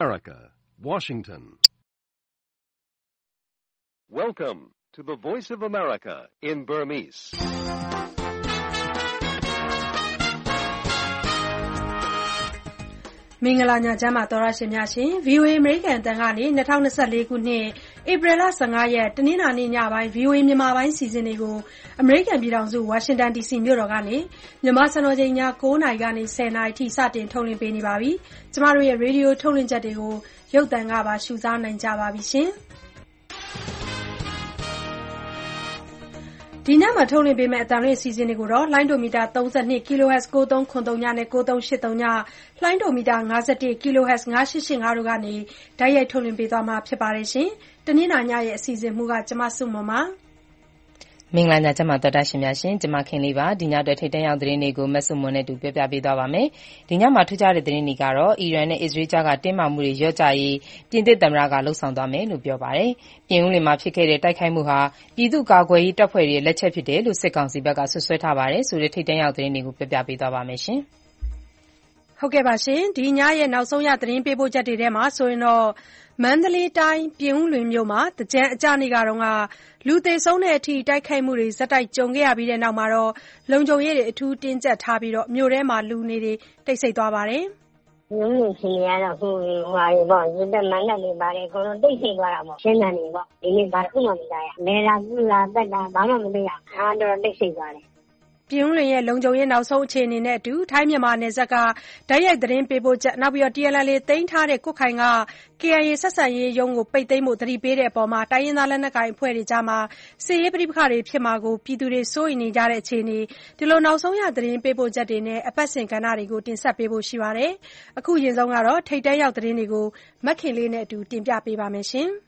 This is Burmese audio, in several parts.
America, Washington. Welcome to the Voice of America in Burmese. ။မင်္ဂလာညချမ်းပါသောရရှင်များရှင် VOA အမေရိကန်အသံကနေ2024ခုနှစ်ဧပြီလ15ရက်တနင်္လာနေ့ညပိုင်း VOA မြန်မာပိုင်းစီစဉ်တွေကိုအမေရိကန်ပြည်ထောင်စုဝါရှင်တန် DC မြို့တော်ကနေမြန်မာစံတော်ချိန်ည9:00နာရီကနေ10:00နာရီထိစတင်ထုတ်လွှင့်ပေးနေပါပြီ။ကျမတို့ရဲ့ရေဒီယိုထုတ်လွှင့်ချက်တွေကိုရုပ်သံကပါရှုစားနိုင်ကြပါပြီရှင်။ဒီနေ့မှာထုတ်လွှင့်ပေးမယ့်အသံလွှင့်အစီအစဉ်တွေကိုတော့လိုင်းဒိုမီတာ32 kHz 9393နဲ့9383လိုင်းဒိုမီတာ51 kHz 9885တို့ကနေတိုက်ရိုက်ထုတ်လွှင့်ပေးသွားမှာဖြစ်ပါတယ်ရှင်။တနင်္လာညရဲ့အစီအစဉ်မူကကျမစုမမမင်္ဂလာညချမ်းပါတော်တာရှင်များရှင်ကျမခင်လေးပါဒီညအတွက်ထိတ်တန့်ရောက်သတင်းတွေကိုမဆုမွန်နဲ့တူပြောပြပေးသွားပါမယ်ဒီညမှာထူးခြားတဲ့သတင်းတွေကတော့အီရန်နဲ့အစ္စရေးကြားကတင်းမာမှုတွေလျော့ကျရေးပြင်သစ်သမ္မတကလှုံ့ဆော်သွားမယ်လို့ပြောပါတယ်ပြင်ဦးလွင်မှာဖြစ်ခဲ့တဲ့တိုက်ခိုက်မှုဟာပြည်သူ့ကာကွယ်ရေးတပ်ဖွဲ့တွေလက်ချက်ဖြစ်တယ်လို့စစ်ကောင်စီဘက်ကဆွဆွဲထားပါတယ်ဆိုတဲ့ထိတ်တန့်ရောက်သတင်းတွေကိုပြောပြပေးသွားပါမယ်ရှင်ဟုတ်ကဲ့ပါရှင်ဒီညရဲ့နောက်ဆုံးရသတင်းပေးပို့ချက်တွေထဲမှာဆိုရင်တော့မန္တလေးတိုင်းပြင်ဦးလွင်မြို့မှာတကြံအကြနေ့ကတော့လူသေဆုံးတဲ့အထိတိုက်ခိုက်မှုတွေဇက်တိုက်ကြုံခဲ့ရပြီးတဲ့နောက်မှာတော့လုံခြုံရေးတွေအထူးတင်းကျပ်ထားပြီးတော့မြို့ထဲမှာလူနေတွေတိတ်ဆိတ်သွားပါတယ်။မြို့လူစီရတော့ဟိုဟာတွေပေါ့ဒီတက်မန်းတက်တွေပါတယ်အကုန်လုံးတိတ်ဆိတ်သွားတာပေါ့ရှင်းတယ်နေပေါ့ဒီနေ့ဘာမှမမကြရ။လဲလာပြလာတက်တာဘာမှမသိရ။အားတော့တိတ်ဆိတ်သွားတယ်ပြင်ဦးလွင်ရဲ့လုံခြုံရေးနောက်ဆုံးအခြေအနေနဲ့အတူထိုင်းမြန်မာနယ်စပ်ကတိုက်ရိုက်သတင်းပေးပို့ချက်နောက်ပြီးတော့ TNL သိမ်းထားတဲ့ကွတ်ခိုင်က KIA ဆက်ဆံရေးရုံးကိုပိတ်သိမ်းဖို့သတိပေးတဲ့အပေါ်တိုင်းရင်းသားလက်နက်ကိုင်အဖွဲ့တွေကြားစစ်ရေးပဋိပက္ခတွေဖြစ်မှာကိုပြည်သူတွေစိုးရိမ်နေကြတဲ့အခြေအနေဒီလိုနောက်ဆုံးရသတင်းပေးပို့ချက်တွေနဲ့အပတ်စဉ်ကဏ္ဍတွေကိုတင်ဆက်ပေးဖို့ရှိပါတယ်။အခုရင်ဆုံးကတော့ထိတ်တဲရောက်သတင်းတွေကိုမခင်လေးနဲ့အတူတင်ပြပေးပါမယ်ရှင်။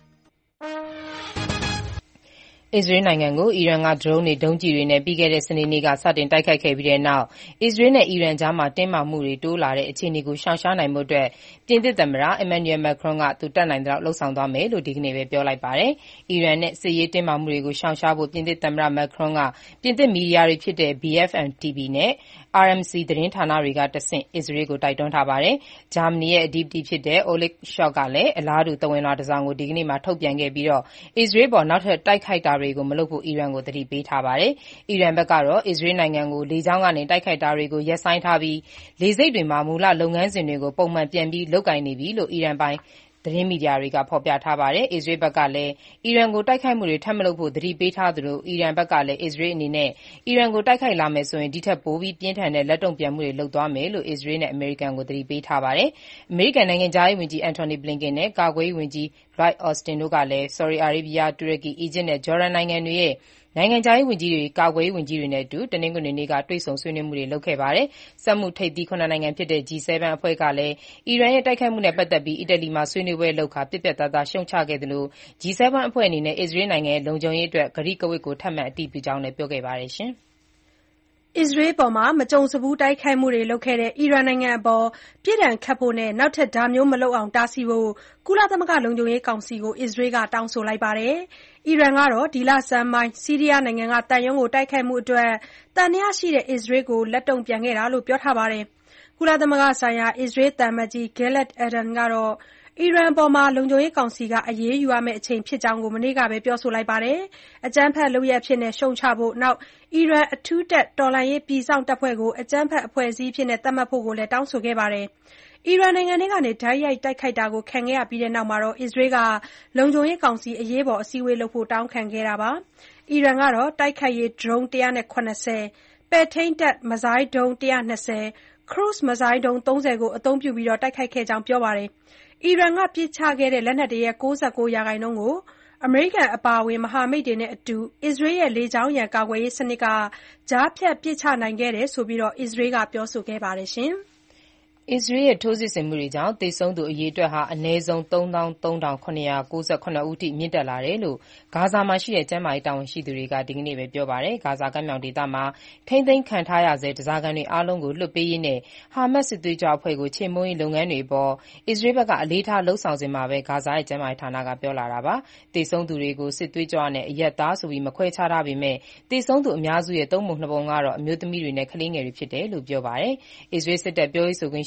အစ္စရေးနိုင်ငံကိုအီရန်ကဒရုန်းတွေဒုံးကျည်တွေနဲ့ပြီးခဲ့တဲ့စနေနေ့ကစတင်တိုက်ခိုက်ခဲ့ပြီးတဲ့နောက်အစ္စရေးနဲ့အီရန်ကြားမှာတင်းမာမှုတွေတိုးလာတဲ့အခြေအနေကိုရှောင်ရှားနိုင်ဖို့အတွက်ပြင်သစ်သမ္မတ Emmanuel Macron ကသူတတ်နိုင်သလောက်လှုံ့ဆော်သွားမယ်လို့ဒီကနေ့ပဲပြောလိုက်ပါတယ်။အီရန်နဲ့စစ်ရေးတင်းမာမှုတွေကိုရှောင်ရှားဖို့ပြင်သစ်သမ္မတ Macron ကပြင်သစ်မီဒီယာတွေဖြစ်တဲ့ BFM TV နဲ့ RMC သတင်းဌာနတွေကတဆင့်အစ္စရေးကိုတိုက်တွန်းထားပါတယ်။ဂျာမနီရဲ့အဓိပတိဖြစ်တဲ့ Olaf Scholz ကလည်းအလားတူသဝဏ်လွှာတစ်စောင်ကိုဒီကနေ့မှာထုတ်ပြန်ခဲ့ပြီးအစ္စရေးပေါ်နောက်ထပ်တိုက်ခိုက်တာတွေကိုမလုပ်ဖို့အီရန်ကိုသတိပေးထားပါတယ်။အီရန်ဘက်ကတော့အစ္စရေးနိုင်ငံကိုလေကြောင်းကနေတိုက်ခိုက်တာတွေကိုရပ်ဆိုင်းထားပြီးလေဆိပ်တွေမှာမူလလုပ်ငန်းစဉ်တွေကိုပုံမှန်ပြန်ပြီးလုပ်ကိုင်နေပြီလို့အီရန်ပိုင်သတင်းမီဒီယာတွေကဖော်ပြထားပါတယ်။အစ္စရေးဘက်ကလည်းအီရန်ကိုတိုက်ခိုက်မှုတွေထပ်မလုပ်ဖို့သတိပေးထားသလိုအီရန်ဘက်ကလည်းအစ္စရေးအနေနဲ့အီရန်ကိုတိုက်ခိုက်လာမယ်ဆိုရင်ဒီထက်ပိုပြီးပြင်းထန်တဲ့လက်တုံ့ပြန်မှုတွေလုပ်သွားမယ်လို့အစ္စရေးနဲ့အမေရိကန်ကိုသတိပေးထားပါတယ်။အမေရိကန်နိုင်ငံခြားရေးဝန်ကြီး Antony Blinken နဲ့ကာကွယ်ရေးဝန်ကြီး Lloyd Austin တို့ကလည်းဆော်ဒီအာရေဗီးယား၊တူရကီ၊အီဂျစ်နဲ့ဂျော်ဒန်နိုင်ငံတွေရဲ့နိုင်ငံခြားရေးဝန်ကြီးတွေကာကွယ်ရေးဝန်ကြီးတွေနဲ့အတူတနင်္ဂနွေနေ့ကတွေ့ဆုံဆွေးနွေးမှုတွေလုပ်ခဲ့ပါတယ်။စက်မှုထိပ်သီး၇နိုင်ငံဖြစ်တဲ့ G7 အဖွဲ့ကလည်းအီရန်ရဲ့တိုက်ခိုက်မှုနဲ့ပတ်သက်ပြီးအီတလီမှာဆွေးနွေးပွဲလုပ်ကာပြတ်ပြတ်သားသားရှုတ်ချခဲ့သလို G7 အဖွဲ့အနေနဲ့အစ္စရေးနိုင်ငံရဲ့လုံခြုံရေးအတွက်ကတိကဝတ်ကိုထပ်မံအတည်ပြုကြောင်းလည်းပြောခဲ့ပါတယ်။အစ္စရေးအပေါ်မကြုံစဖူးတိုက်ခိုက်မှုတွေလုပ်ခဲ့တဲ့အီရန်နိုင်ငံအပေါ်ပြစ်ဒဏ်ခတ်ဖို့နဲ့နောက်ထပ်ဒါမျိုးမလုပ်အောင်တားဆီးဖို့ကုလသမဂ္ဂလုံခြုံရေးကောင်စီကိုအစ္စရေးကတောင်းဆိုလိုက်ပါတယ်။အီရန်ကတော့ဒီလဆန်းပိုင်းဆီးရီးယားနိုင်ငံကသံရုံးကိုတိုက်ခိုက်မှုအတွက်သံသယရှိတဲ့အစ္စရေးကိုလက်တုံ့ပြန်ခဲ့တာလို့ပြောထားပါတယ်။ကုလသမဂ္ဂဆိုင်ရာအစ္စရေးသံအမတ်ကြီး Gilad Erdan ကတော့အီရန်အပေါ်လုံခြုံရေးကောင်စီကအရေးယူရမယ့်အချိန်ဖြစ်ကြောင်းမနေ့ကပဲပြောဆိုလိုက်ပါတယ်။အကြမ်းဖက်လုပ်ရပ်အဖြစ်ရှုတ်ချဖို့အီရန်အထူးတပ်တော်လှန်ရေးပြည်စောင့်တပ်ဖွဲ့ကိုအကြမ်းဖက်အဖွဲ့အစည်းအဖြစ်သတ်မှတ်ဖို့လည်းတောင်းဆိုခဲ့ပါတယ်။အီရန်နိုင်ငံထဲကနေတိုက်ရိုက်တိုက်ခိုက်တာကိုခံခဲ့ရပြီးတဲ့နောက်အစ္စရေးကလုံခြုံရေးကောင်စီအရေးပေါ်အစည်းအဝေးလုပ်ဖို့တောင်းခံခဲ့တာပါ။အီရန်ကတော့တိုက်ခိုက်ရေးဒရုန်း170၊ပဲ့ထိန်းတပ်မစ်ဇိုင်းဒုံး120၊ ခရုဇ်မစ်ဇိုင်းဒုံး30ကိုအသုံးပြုပြီးတိုက်ခိုက်ခဲ့ကြောင်းပြောပါတယ်။အီရန်ကပစ်ချခဲ့တဲ့လက်နက်တွေရဲ့၉၉%ကိုအမေရိကန်အပါအဝင်မဟာမိတ်တွေနဲ့အတူအစ္စရေးရဲ့လေကြောင်းရန်ကာကွယ်ရေးစနစ်ကကြားဖြတ်ပစ်ချနိုင်ခဲ့တယ်ဆိုပြီးအစ္စရေးကပြောဆိုခဲ့ပါတယ်။အစ္စရေးရဲ့ထိုးစစ်ဆင်မှုတွေကြောင့်သေဆုံးသူအရေအတွက်ဟာအနည်းဆုံး337,799 ဦးထိမြင့်တက်လာတယ်လို့ဂါဇာမှာရှိတဲ့ကျန်းမာရေးတာဝန်ရှိသူတွေကဒီကနေ့ပဲပြောပါတယ်။ဂါဇာကမ်းမြောင်ဒေသမှာထိန်းသိမ်းခံထားရဆဲဓားစာခံတွေအားလုံးကိုလွှတ်ပေးရေးနဲ့ဟာမတ်စစ်သွေးကြွအဖွဲ့ကိုချေမှုန်းရေးလုပ်ငန်းတွေအပေါ်အစ္စရေးဘက်ကအလေးထားလုပ်ဆောင်စဉ်မှာပဲဂါဇာရဲ့ကျန်းမာရေးဌာနကပြောလာတာပါ။သေဆုံးသူတွေကိုစစ်သွေးကြွနဲ့အရပ်သားဆိုပြီးမခွဲခြားထားပေမဲ့သေဆုံးသူအများစုရဲ့3 ပုံ 2 ပုံကတော့အမျိုးသမီးတွေနဲ့ကလေးငယ်တွေဖြစ်တယ်လို့ပြောပါတယ်။အစ္စရေးစစ်တပ်ပြောရေးဆိုခွင့်ရှိ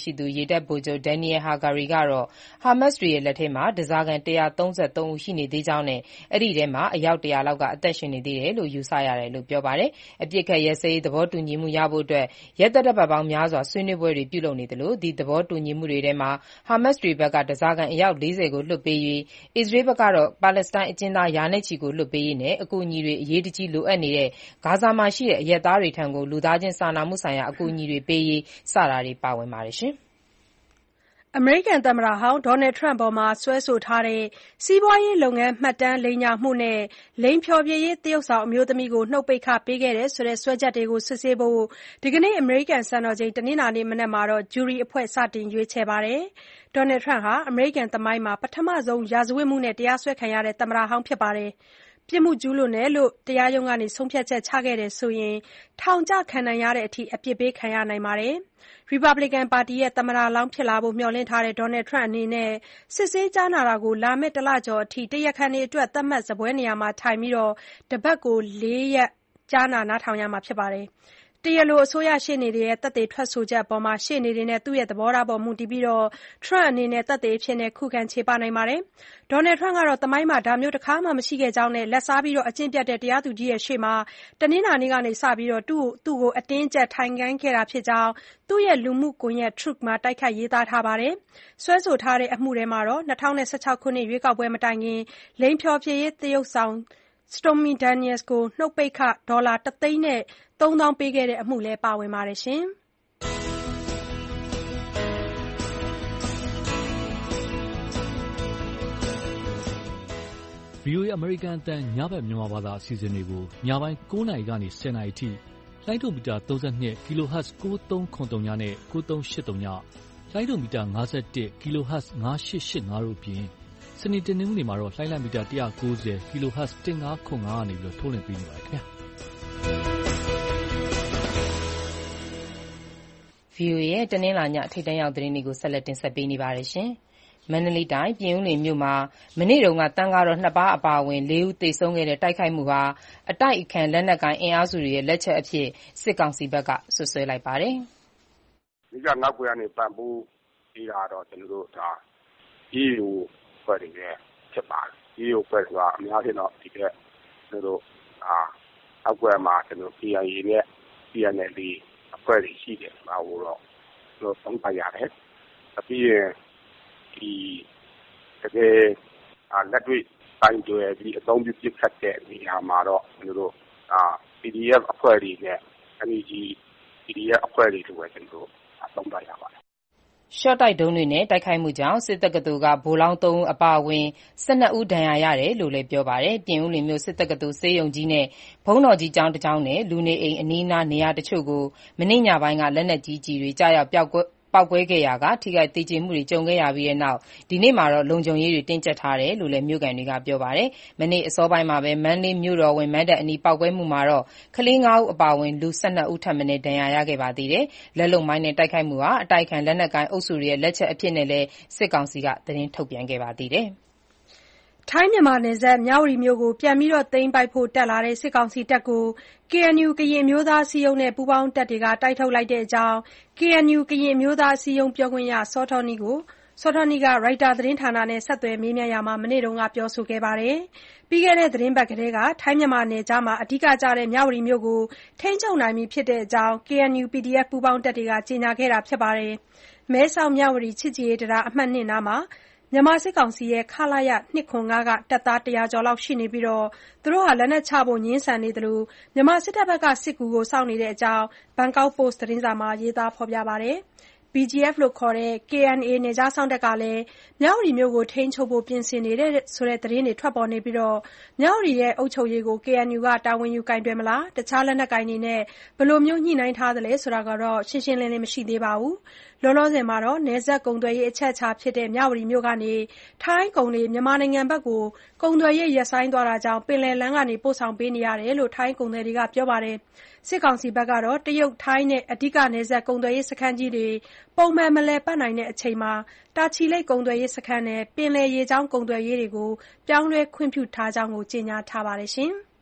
ရှိသူရေတပ်ဗိုလ်ချုပ် Daniel Hagari ကတော့ ဟာမတ်စ်တွေရဲ့လက်ထဲမှာ ဓားစာခံ 133 ဦးရှိနေသေးကြောင်းနဲ့ အဲဒီထဲမှာ အယောက် 100 လောက်က အသက်ရှင်နေသေးတယ်လို့ ယူဆရတယ်လို့ ပြောပါတယ်။ အပစ်အခတ်ရပ်စဲရေးသဘောတူညီမှုရဖို့အတွက် ရက်သတ္တပတ်ပေါင်းများစွာ ဆွေးနွေးပွဲတွေပြုလုပ်နေသလို ဒီသဘောတူညီမှုတွေထဲမှာ ဟာမတ်စ်တွေဘက်က ဓားစာခံအယောက် 40 ကိုလွှတ်ပေးရေး၊ အစ္စရေးဘက်ကတော့ ပါလက်စတိုင်းအကျဉ်းသား ရာနဲ့ချီကိုလွှတ်ပေးရေးနဲ့ အကူအညီတွေ အရေးတကြီးလိုအပ်နေတဲ့ ဂါဇာမှာရှိတဲ့ အရပ်သားတွေထံ လူသားချင်းစာနာမှုဆိုင်ရာအကူအညီတွေပေးရေး စတာတွေပါဝင်ပါတယ်။အမေရိကန်သမ္မတဟောင်း Donald Trump အပေါ်စွဲဆိုထားတဲ့ စီးပွားရေးလုပ်ငန်းမှတ်တမ်းလိမ်ညာမှုနဲ့ လိင်ဖျော်ဖြေရေးသရုပ်ဆောင်အမျိုးသမီးကို နှုတ်ပိတ်ခပေးခဲ့တယ်ဆိုတဲ့ စွဲချက်တွေကို စစ်ဆေးဖို့ ဒီကနေ့ အမေရိကန်စံတော်ချိန် တနင်္လာနေ့မနက်မှာ ဂျုရီအဖွဲ့ စတင်ရွေးချယ်ပါတယ်။ Donald Trump ဟာ အမေရိကန်သမိုင်းမှာ ပထမဆုံး ရာဇဝတ်မှုနဲ့ တရားစွဲခံရတဲ့ သမ္မတဟောင်းဖြစ်ပါတယ်။ ပြစ်မှုကျူးလွန်တယ်လို့ တရားရုံးက ဆုံးဖြတ်ချက်ချခဲ့ရင် ထောင်ကျခံနိုင်ရတဲ့အထိ အပြစ်ပေးခံရနိုင်ပါတယ်။ ရီပတ်ဘလစ်ကန်ပါတီရဲ့ သမ္မတလောင်းဖြစ်လာဖို့ မျှော်လင့်ထားတဲ့ Donald Trump အနေနဲ့ စစ်ဆေးကြားနာတာကို လာမယ့် ၁ လကျော်အထိ တရားခံတွေအတွက် သတ်မှတ်စားပွဲနေရာမှာထိုင်ပြီး တပတ်ကို ၄ ရက် ကြားနာရမှာဖြစ်ပါတယ်။ တရားလို အစိုးရရှေ့နေတွေရဲ့ သက်သေထွက်ဆိုချက်အပေါ် ရှေ့နေတွေနဲ့ သူ့ရဲ့ သဘောထားအပေါ် မူတည်ပြီး Trump အနေနဲ့ သက်သေအဖြစ်ခုခံချေပနိုင်ပါတယ်။ Donald Trump ကတော့ သမိုင်းမှာ ဒါမျိုးတခါမှမရှိခဲ့ကြောင်းနဲ့ လာဘ်စားပြီး အကျင့်ပျက်တဲ့ တရားသူကြီးရှေ့မှာ တနင်္လာနေ့ကစပြီး သူ့ကို အတင်းအကျပ်ထိုင်ခိုင်းခဲ့တာဖြစ်ကြောင်း သူ့ရဲ့ လူမှုကွန်ရက် Truth မှာ တိုက်ခိုက်ရေးသားထားပါတယ်။ စွဲဆိုထားတဲ့အမှုထဲမှာ ၂၀၁၆ ခုနှစ် ရွေးကောက်ပွဲမတိုင်ခင် လိင်ဖျော်ဖြေရေးသရုပ်ဆောင် Stormy Daniels ကို နှုတ်ပိတ်ခ ဒေါ်လာ ၁ သိန်း ၃ သောင်းပေးခဲ့တဲ့အမှုလည်း ပါဝင်ပါတယ်။ VOA အမေရိကန်အသံညဘက်မြန်မာဘာသာအစီအစဉ်တွေကို ညပိုင်း 9 နာရီကနေ 10 နာရီအထိ လိုင်းဒိုမီတာ 32 kHz 9373 နဲ့ 9383 ည လိုင်းဒိုမီတာ 51 kHz 9885 တို့အပြင် စနေတနင်္ဂနွေမှာတော့ လှိုင်းလံမီတာ 190 kHz 1505 ကနေထုတ်လွှင့်ပေးနေပါတယ်ခင်ဗျာ။ VOA ရဲ့ တနင်္လာညထိပ်တန်းရောက်သတင်းတွေကို ဆက်လက်တင်ဆက်ပေးနေပါတယ်။ မန္တလေးတိုင်း၊ ပြင်ဦးလွင်မြို့မှာ မနေ့က သံဃာတော် 2 ပါးအပါအဝင် 4 ဦးသေဆုံးခဲ့တဲ့ တိုက်ခိုက်မှုဟာ အတိုက်အခံလက်နက်ကိုင်အင်အားစုတွေရဲ့ လက်ချက်အဖြစ် စစ်ကောင်စီဘက်က စွပ်စွဲလိုက်ပါတယ်။ "အဓိကနောက်ကွယ်ကနေပံ့ပိုးပေးတာကတော့EAO အဖွဲ့တွေပဲဖြစ်ပါတယ်။ EAO အဖွဲ့ဆိုတာ အများအားဖြင့်တော့နောက်ကွယ်မှာKIA နဲ့ TNLA အဖွဲ့တွေရှိတယ်ဆိုတာကိုတော့သုံးသပ်ရတယ်။ ပြီးရင်တကယ်လက်တွေ့ကိုင်တွယ်ပြီးအသုံးပြုပစ်ခတ်တဲ့နေရာမှာတော့PDF အဖွဲ့တွေနဲ့ NUG PDF အဖွဲ့တွေလို့ပဲသုံးသပ်ရပါတယ်။ " ရှော့တိုက်ဒုံးတွေနဲ့ တိုက်ခိုက်မှုကြောင့် စစ်တက္ကသိုလ်က ဗိုလ်လောင်း 3 ဦး အပါအဝင် 12 ဦး ဒဏ်ရာရတယ်လို့လည်း ပြောပါတယ်။ ပြင်ဦးလွင်မြို့ စစ်တက္ကသိုလ် ဆေးရုံကြီးနဲ့ ဘုန်းတော်ကြီးကျောင်းတကျောင်းနဲ့ လူနေအိမ်အနီးနား နေရာတချို့ကို မနေ့ညပိုင်းက လက်နက်ကြီးကျည်တွေ ကျရောက်ပေါက်ကွဲခဲ့ရာက ထိခိုက်သေကျေမှုတွေ ကြုံခဲ့ရပြီးနောက် ဒီနေ့မှာတော့ လုံခြုံရေးတွေ တင်းကြပ်ထားတယ်လို့လည်း မြို့ခံတွေက ပြောပါတယ်။ မနေ့အစောပိုင်းမှာပဲ မန္တလေးမြို့တော်ဝန် မဏ္ဍပ်အနီး ပေါက်ကွဲမှုမှာတော့ ကလေး 5 ဦးအပါအဝင် လူ 12 ဦးထက်မနည်း ဒဏ်ရာရခဲ့ပါသေးတယ်။ လက်လုပ်မိုင်းနဲ့ တိုက်ခိုက်မှုဟာ အတိုက်အခံလက်နက်ကိုင်အုပ်စုတွေရဲ့ လက်ချက်အဖြစ်နဲ့လည်း စစ်ကောင်စီက သတင်းထုတ်ပြန်ခဲ့ပါသေးတယ်။ထိုင်း-မြန်မာနယ်စပ် မြဝတီမြို့ကို ပြန်သိမ်းပိုက်ဖို့တက်လာတဲ့ စစ်ကောင်စီတပ်ကို KNU ကရင်အမျိုးသားအစည်းအရုံးနဲ့ ပူးပေါင်းတပ်တွေက တိုက်ထုတ်လိုက်တဲ့အကြောင်း KNU ကရင်အမျိုးသားအစည်းအရုံး ပြောခွင့်ရ စောထောနီးကို ရိုက်တာသတင်းဌာနနဲ့ ဆက်သွယ်မေးမြန်းရာမှာ မနေ့က ပြောဆိုခဲ့ပါတယ်။ ပြီးခဲ့တဲ့ သီတင်းပတ်ကတည်းက ထိုင်း-မြန်မာနယ်ခြားမှာ အဓိကကျတဲ့ မြဝတီမြို့ကို ထိန်းချုပ်နိုင်ပြီဖြစ်တဲ့အကြောင်း KNU/PDF ပူးပေါင်းတပ်တွေက ကြေညာခဲ့တာပါ။ မဲဆောက်-မြဝတီ ချစ်ကြည်ရေးတံတား အမှတ် 2 နားမှာ မြန်မာစစ်ကောင်စီရဲ့ ခလရ 2၇၅ က တပ်သား 100 ကျော်လောက်ရှိနေပြီး လက်နက်ချဖို့ ငြင်းဆန်နေသလို မြန်မာစစ်တပ်ဘက်က စစ်ကူကို စောင့်နေတဲ့အကြောင်း ဘန်ကောက်ပို့စ် သတင်းစာမှာ ရေးသားပါတယ်။ BGF လို့ခေါ်တဲ့ KNA နယ်ခြားစောင့်တပ်ကလည်း မြဝတီမြို့ကို ထိန်းချုပ်ဖို့ ပြင်ဆင်နေတယ်ဆိုတဲ့ သတင်းတွေထွက်ပေါ်နေပြီး မြဝတီအုပ်ချုပ်ရေးကို KNU က တာဝန်ယူကိုင်တွယ်မလား၊ တခြားလက်နက်ကိုင်တွေနဲ့ ဘယ်လိုညှိနှိုင်းထားသလဲဆိုတာ ရှင်းရှင်းလင်းလင်း မရှိသေးပါဘူး။ လောလောဆယ် နယ်စပ်ကုန်သွယ်ရေး အချက်အခြာဖြစ်တဲ့ မြဝတီမြို့ကနေ ထိုင်းကုန်တွေ မြန်မာနိုင်ငံဘက် ကုန်သွယ်ရေး ရပ်ဆိုင်းသွားတာကြောင့် ပင်လယ်လမ်းကနေ ပို့ဆောင်ပေးနေရတယ်လို့ ထိုင်းကုန်သည်တွေက ပြောပါတယ်။ စစ်ကောင်စီဘက်ကတော့ တရုတ်-ထိုင်းနဲ့ အဓိက နယ်စပ်ကုန်သွယ်ရေးစခန်းကြီးတွေ ပုံမှန်မလည်ပတ်နိုင်ချိန်မှာ တာချီလိတ်ကုန်သွယ်ရေးစခန်းနဲ့ ပင်လယ်ရေကြောင်းကုန်သွယ်ရေးတွေကို ပြောင်းလဲခွင့်ပြုထားကြောင်း ကြေညာထားပါတယ်။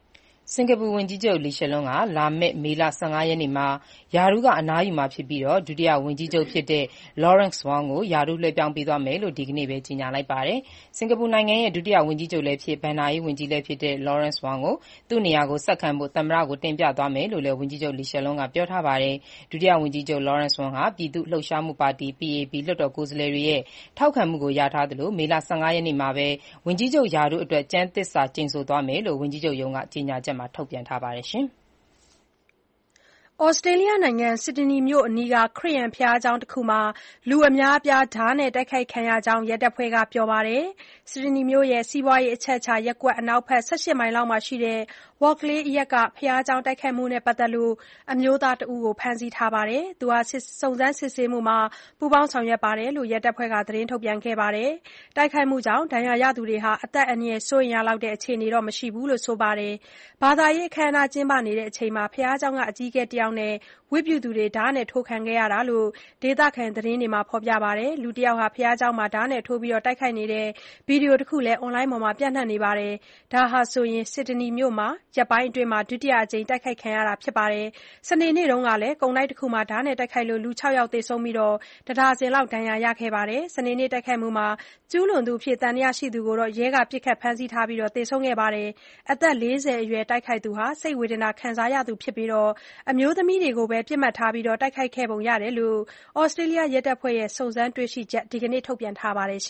စင်ကာပူဝန်ကြီးချုပ်လီရှလွန်းကလာမယ့်မေလ15ရက်နေ့မှာရာထူးကအနားယူမှာဖြစ်ပြီးဒုတိယဝန်ကြီးချုပ်ဖြစ်တဲ့ Lawrence Wong ကိုရာထူးလွှဲပြောင်းပေးသွားမယ်လို့ဒီကနေ့ပဲကြေညာလိုက်ပါတယ်။စင်ကာပူနိုင်ငံရဲ့ဒုတိယဝန်ကြီးချုပ်လည်းဖြစ်ဘဏ္ဍာရေးဝန်ကြီးလည်းဖြစ်တဲ့ Lawrence Wong ကိုသူ့နေရာကိုဆက်ခံဖို့သမ္မတကိုတင်ပြသွားမယ်လို့လည်းဝန်ကြီးချုပ်လီရှလွန်းကပြောထားပါတယ်။ဒုတိယဝန်ကြီးချုပ် Lawrence Wong ဟာပြည်သူ့လှုပ်ရှားမှုပါတီ PAP လွှတ်တော်ကိုယ်စားလှယ်တွေရဲ့ထောက်ခံမှုကိုရထားသလိုမေလ15ရက်နေ့မှာပဲဝန်ကြီးချုပ်ရာထူးအတွက်ကျမ်းသစ္စာကျိန်ဆိုသွားမယ်လို့ဝန်ကြီးချုပ်ရုံးကကြေညာချက်မှာထုတ်ပြန်ထားပါတယ်ရှင်။ဩစတြေးလျနိုင်ငံဆစ်ဒနီမြို့အနီးကခရစ်ယာန်ဘုရားကျောင်းတခုမှာလူအများအပြားဓားနဲ့တိုက်ခိုက်ခံရကြောင်းရဲတပ်ဖွဲ့ကပြောပါတယ်။ဆစ်ဒနီမြို့ရဲ့စီးပွားရေးအချက်အခြာရပ်ကွက်အနောက်ဘက်18မိုင်လောက်မှာရှိတဲ့ Walkley အရပ်ကဘုရားကျောင်းတိုက်ခိုက်မှုနဲ့ပတ်သက်လို့အမျိုးသားတဦးကိုဖမ်းဆီးထားပါတယ်။သူဟာစုံစမ်းစစ်ဆေးမှုမှာပူးပေါင်းဆောင်ရွက်တယ်လို့ရဲတပ်ဖွဲ့ကသတင်းထုတ်ပြန်ခဲ့ပါတယ်။တိုက်ခိုက်မှုကြောင့်ဒဏ်ရာရသူတွေဟာအသက်အန္တရာယ်စိုးရိမ်ရလောက်တဲ့အခြေအနေတော့မရှိဘူးလို့ဆိုပါတယ်။ဘာသာရေးအခမ်းအနားကျင်းပနေချိန်မှာဘုရားကျောင်းကအကြီးအကဲတယောက်နဲ့ဝတ်ပြုသူတွေဓားနဲ့ထိုးခံခဲ့ရတာလို့ဒေသခံသတင်းတွေမှာဖော်ပြပါတယ်။လူတယောက်ဟာဘုရားကျောင်းမှာဓားနဲ့ထိုးပြီးတိုက်ခိုက်နေတဲ့ဗီဒီယိုတခုလည်းအွန်လိုင်းပေါ်မှာပြန့်နှံ့နေပါတယ်။ဒါဟာဆစ်ဒနီမြို့မှာရက်ပိုင်းအတွင်းဒုတိယအကြိမ်တိုက်ခိုက်ခံရတာဖြစ်ပါတယ်။စနေနေ့တုန်းကလည်းကုန်တိုက်တခုမှာဓားနဲ့တိုက်ခိုက်လို့လူ6ယောက်သေဆုံးပြီးတဒါဇင်လောက်ဒဏ်ရာရခဲ့ပါတယ်။စနေနေ့တိုက်ခိုက်မှုမှာကျူးလွန်သူအဖြစ်သံသယရှိသူကိုရဲကပစ်ခတ်ဖမ်းဆီးထားပြီးသေဆုံးခဲ့ပါတယ်။အသက်40အရွယ်တိုက်ခိုက်သူဟာစိတ်ဝေဒနာခံစားရသူဖြစ်ပြီးအမျိုးသမီးတွေကိုပဲပစ်မှတ်ထားပြီးတိုက်ခိုက်ခဲ့ပုံရတယ်လို့ဩစတြေးလျရဲတပ်ဖွဲ့ရဲ့စုံစမ်းတွေ့ရှိချက်ဒီကနေ့ထုတ်ပြန်ထားပါတယ်။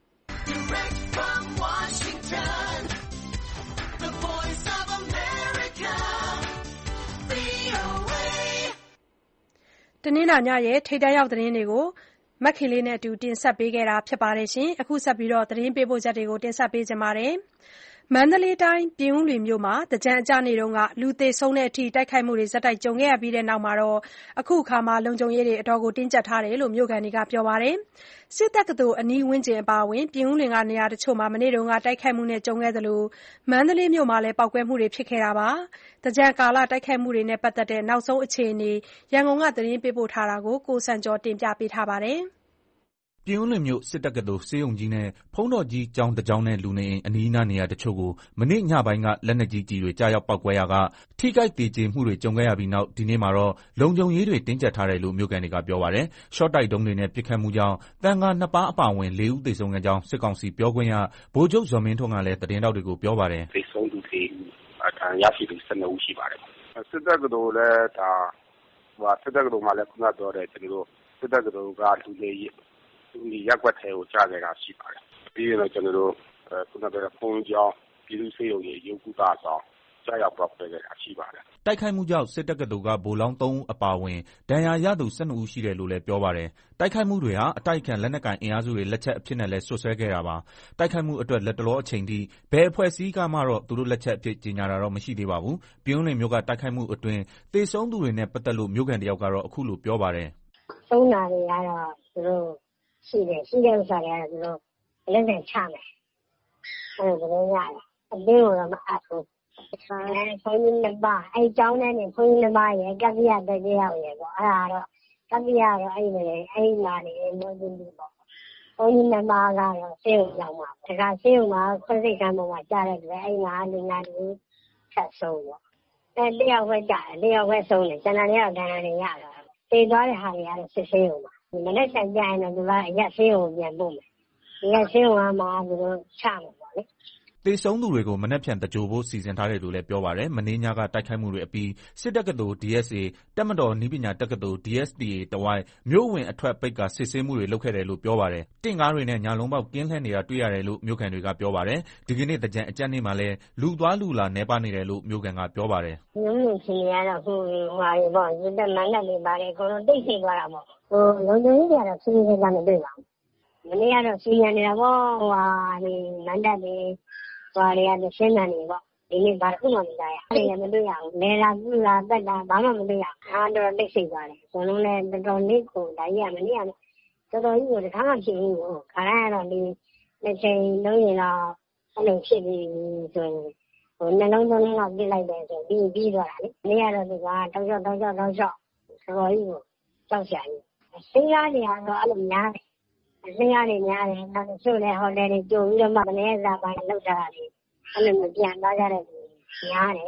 တနင်္လာညရဲ့ထိပ်တန်းရောက်သတင်းတွေကိုမခင်လေးနဲ့အတူတင်ဆက်ပေးခဲ့တာပါ။အခုဆက်ပြီးသတင်းပေးပို့ချက်တွေကိုတင်ဆက်ပေးချင်ပါတယ်။ မန္တလေးတိုင်းပြင်ဦးလွင်မြို့မှာသင်္ကြန်အကျနေ့ကလူသေဆုံးတဲ့အထိတိုက်ခိုက်မှုတွေဆက်တိုက်ကြုံခဲ့ရပြီးနောက်အခုအခါလုံခြုံရေးတွေတင်းကြပ်ထားတယ်လို့မြို့ခံတွေကပြောပါတယ်။စစ်တက္ကသိုလ်အနီးဝန်းကျင်အပါအဝင်ပြင်ဦးလွင်ကနေရာတချို့မှာမနေ့ကတိုက်ခိုက်မှုနဲ့ကြုံခဲ့သလိုမန္တလေးမြို့မှာလည်းပေါက်ကွဲမှုတွေဖြစ်ခဲ့ပါတယ်။သင်္ကြန်ကာလတိုက်ခိုက်မှုတွေနဲ့ပတ်သက်တဲ့နောက်ဆုံးအခြေအနေရန်ကုန်ကသတင်းပေးပို့ထားတာကိုကိုစံကျော်တင်ပြထားပါတယ်။ပြင်ဦးလွင်မြို့စစ်တက္ကသိုလ်ဆေးရုံကြီးနဲ့ဘုန်းတော်ကြီးကျောင်းတစ်ကျောင်းနဲ့လူနေအိမ်အနီးအနားနေရာတချို့ကိုမနေ့ညပိုင်းကလက်နက်ကြီးကျည်တွေကြားရောက်ပေါက်ကွဲရာကထိခိုက်သေကျေမှုတွေကြုံခဲ့ရပြီးနောက်ဒီနေ့မှာတော့လုံခြုံရေးတွေတင်းကြပ်ထားတယ်လို့မြို့ခံတွေကပြောပါတယ်။ရှော့တိုက်ဒုံးတွေနဲ့ပစ်ခတ်မှုကြောင့်သံဃာ2ပါးအပါအဝင်4ဦးသေဆုံးခဲ့ကြောင်းစစ်ကောင်စီပြောခွင့်ရဗိုလ်ချုပ်ဇော်မင်းထွန်းကလည်းသတင်းထောက်တွေကိုပြောပါတယ်။သေဆုံးသူ4ဦးဒဏ်ရာရရှိသူ12ဦးရှိပါတယ်။စစ်တက္ကသိုလ်လည်းစစ်တက္ကသိုလ်မှာလည်းခုနပြောတဲ့စစ်တက္ကသိုလ်ကလူနေရပ်ကွက်ထဲကိုကြားခဲ့တာရှိပါတယ်။ပြီးရင်တော့ခုနပြောတဲ့ဘုန်းကြီးကျောင်းပြည်သူ့ဆေးရုံကြီးရုပ်ကုသဆောင်ကြားရောက်ပေါက်ကွဲခဲ့တာရှိပါတယ်။တိုက်ခိုက်မှုကြောင့်စစ်တက္ကသိုလ်ကဗိုလ်လောင်း3ဦးအပါအဝင်ဒဏ်ရာရသူ12ဦးရှိတယ်လို့လည်းပြောပါတယ်။တိုက်ခိုက်မှုတွေဟာအတိုက်အခံလက်နက်ကိုင်အင်အားစုတွေလက်ချက်အဖြစ်နဲ့လည်းစွပ်စွဲခဲ့တာပါ။တိုက်ခိုက်မှုအတွက်လတ်တလောအချိန်ထိဘယ်အဖွဲ့အစည်းကမှတော့သူတို့လက်ချက်အဖြစ်ကြေညာတာတော့မရှိသေးပါဘူး။ပြင်ဦးလွင်မြို့ကတိုက်ခိုက်မှုအတွင်းသေဆုံးသူတွေနဲ့ပတ်သက်လို့မြို့ခံတယောက်ကတော့အခုလိုပြောပါတယ်။ဆုံးတာတွေကတော့သူတို့ရှိတဲ့ဥစ္စာတွေကတော့သူတို့လက်နဲ့ချမယ်အဲ့လိုပြောရတယ်အတင်းတော့မအပ်ဘူးဘုန်းကြီး2ပါးအဲ့ကျောင်းထဲနေဘုန်းကြီး2ပါးရဲ့ကပ္ပိယတက်ကြရောက်ရဲ့ပေါ့အဲ့ဒါတော့ကပ္ပိယတော့အဲ့မှာနေလို့ဒီလိုပေါ့ဘုန်းကြီး2ပါးကတော့ဆေးရုံရောက်မှာတခါဆေးရုံမှာခွင့်စိတ်ကမ်းပေါ်မှာကြားတဲ့အတွက်အဲ့မှာလူနာတွေဆက်ဆုံးပေါ့အဲ့လျှောက်ဝဲကြတယ်လျှောက်ဝဲဆုံးတယ်ကျန်တာတွေကတော့ဒဏ်ရာတွေရတာတေးသွားတဲ့ဟာတွေကတော့စစ်ဆေးရုံမှာမနေ့ကကြာရင်တော့သူကအရက်ဆေးရုံပြန်ပို့မယ်ဒီကဆေးရုံမှာသူတို့ချမှာပေါ့လေသေဆုံးသူတွေကိုမနက်ဖြန်တကြိုဖို့စီစဉ်ထားတယ်လို့လည်းပြောပါတယ်။မနေ့ညကတိုက်ခိုက်မှုတွေအပြီးစစ်တက္ကသိုလ် DSA တပ်မတော်နည်းပညာတက္ကသိုလ် DSTA တဝိုက်မြို့ဝင်အထွက်ပိတ်ကာစစ်ဆေးမှုတွေလုပ်ခဲ့တယ်လို့ပြောပါတယ်။တင့်ကားတွေနဲ့ညလုံးပေါက်ကင်းလှည့်နေတာတွေ့ရတယ်လို့မြို့ခံတွေကပြောပါတယ်။ဒီကနေ့သင်္ကြန်အကြတ်နေ့မှာလည်းလူသွားလူလာနည်းပါးနေတယ်လို့မြို့ခံကပြောပါတယ်။မြို့မြို့ချင်းရတော့ဟိုပေါ့ဒီတက်မန်းတက်နေပါတယ်အကုန်လုံးတိတ်ဆိတ်သွားတာပေါ့လုံခြုံရေးတွေကတော့စီးစီးကမတွေ့ပါဘူး။မနေ့ကတော့စီးရနေတာပေါ့ဒီမန်းတက်တွေတွေကရှင်းတယ်နေပေါ့ဒီနေ့ဘာမှမကြားရအဲ့ဒါမတွေ့ရဘူးလဲလာပြလာတက်တာဘာမှမတွေ့ရအားတော့တိတ်ဆိတ်သွားတယ်ဘုံလုံးလည်းတော်တော်လေးကိုဒါကြီးကမနေ့ကတော်တော်ကြီးကိုတခါမှဖြစ်ဘူးခါရကတော့ဒီတစ်ချိန်လုံးရင်တော့အဲ့လိုဖြစ်ပြီးဆိုရင်နှလုံးသွင်းလောက်ပြစ်လိုက်တယ်ဆိုပြီးသွားတာလေနေ့ကတော့သူကတောက်လျှောက်တော်တော်ကြီးကိုကြောက်ရှာကြီးစိတ်အားတွေကတော့အဲ့လိုများတယ်အစင်းအားတွေများတယ်နောက်ချို့လည်းဟိုတယ်တွေကြိုပြီးတော့မှမနေ့ကစားပိုင်းလောက်ထားတာလေအဲ့လိုမပြန်သွားကြတဲ့သူများတယ်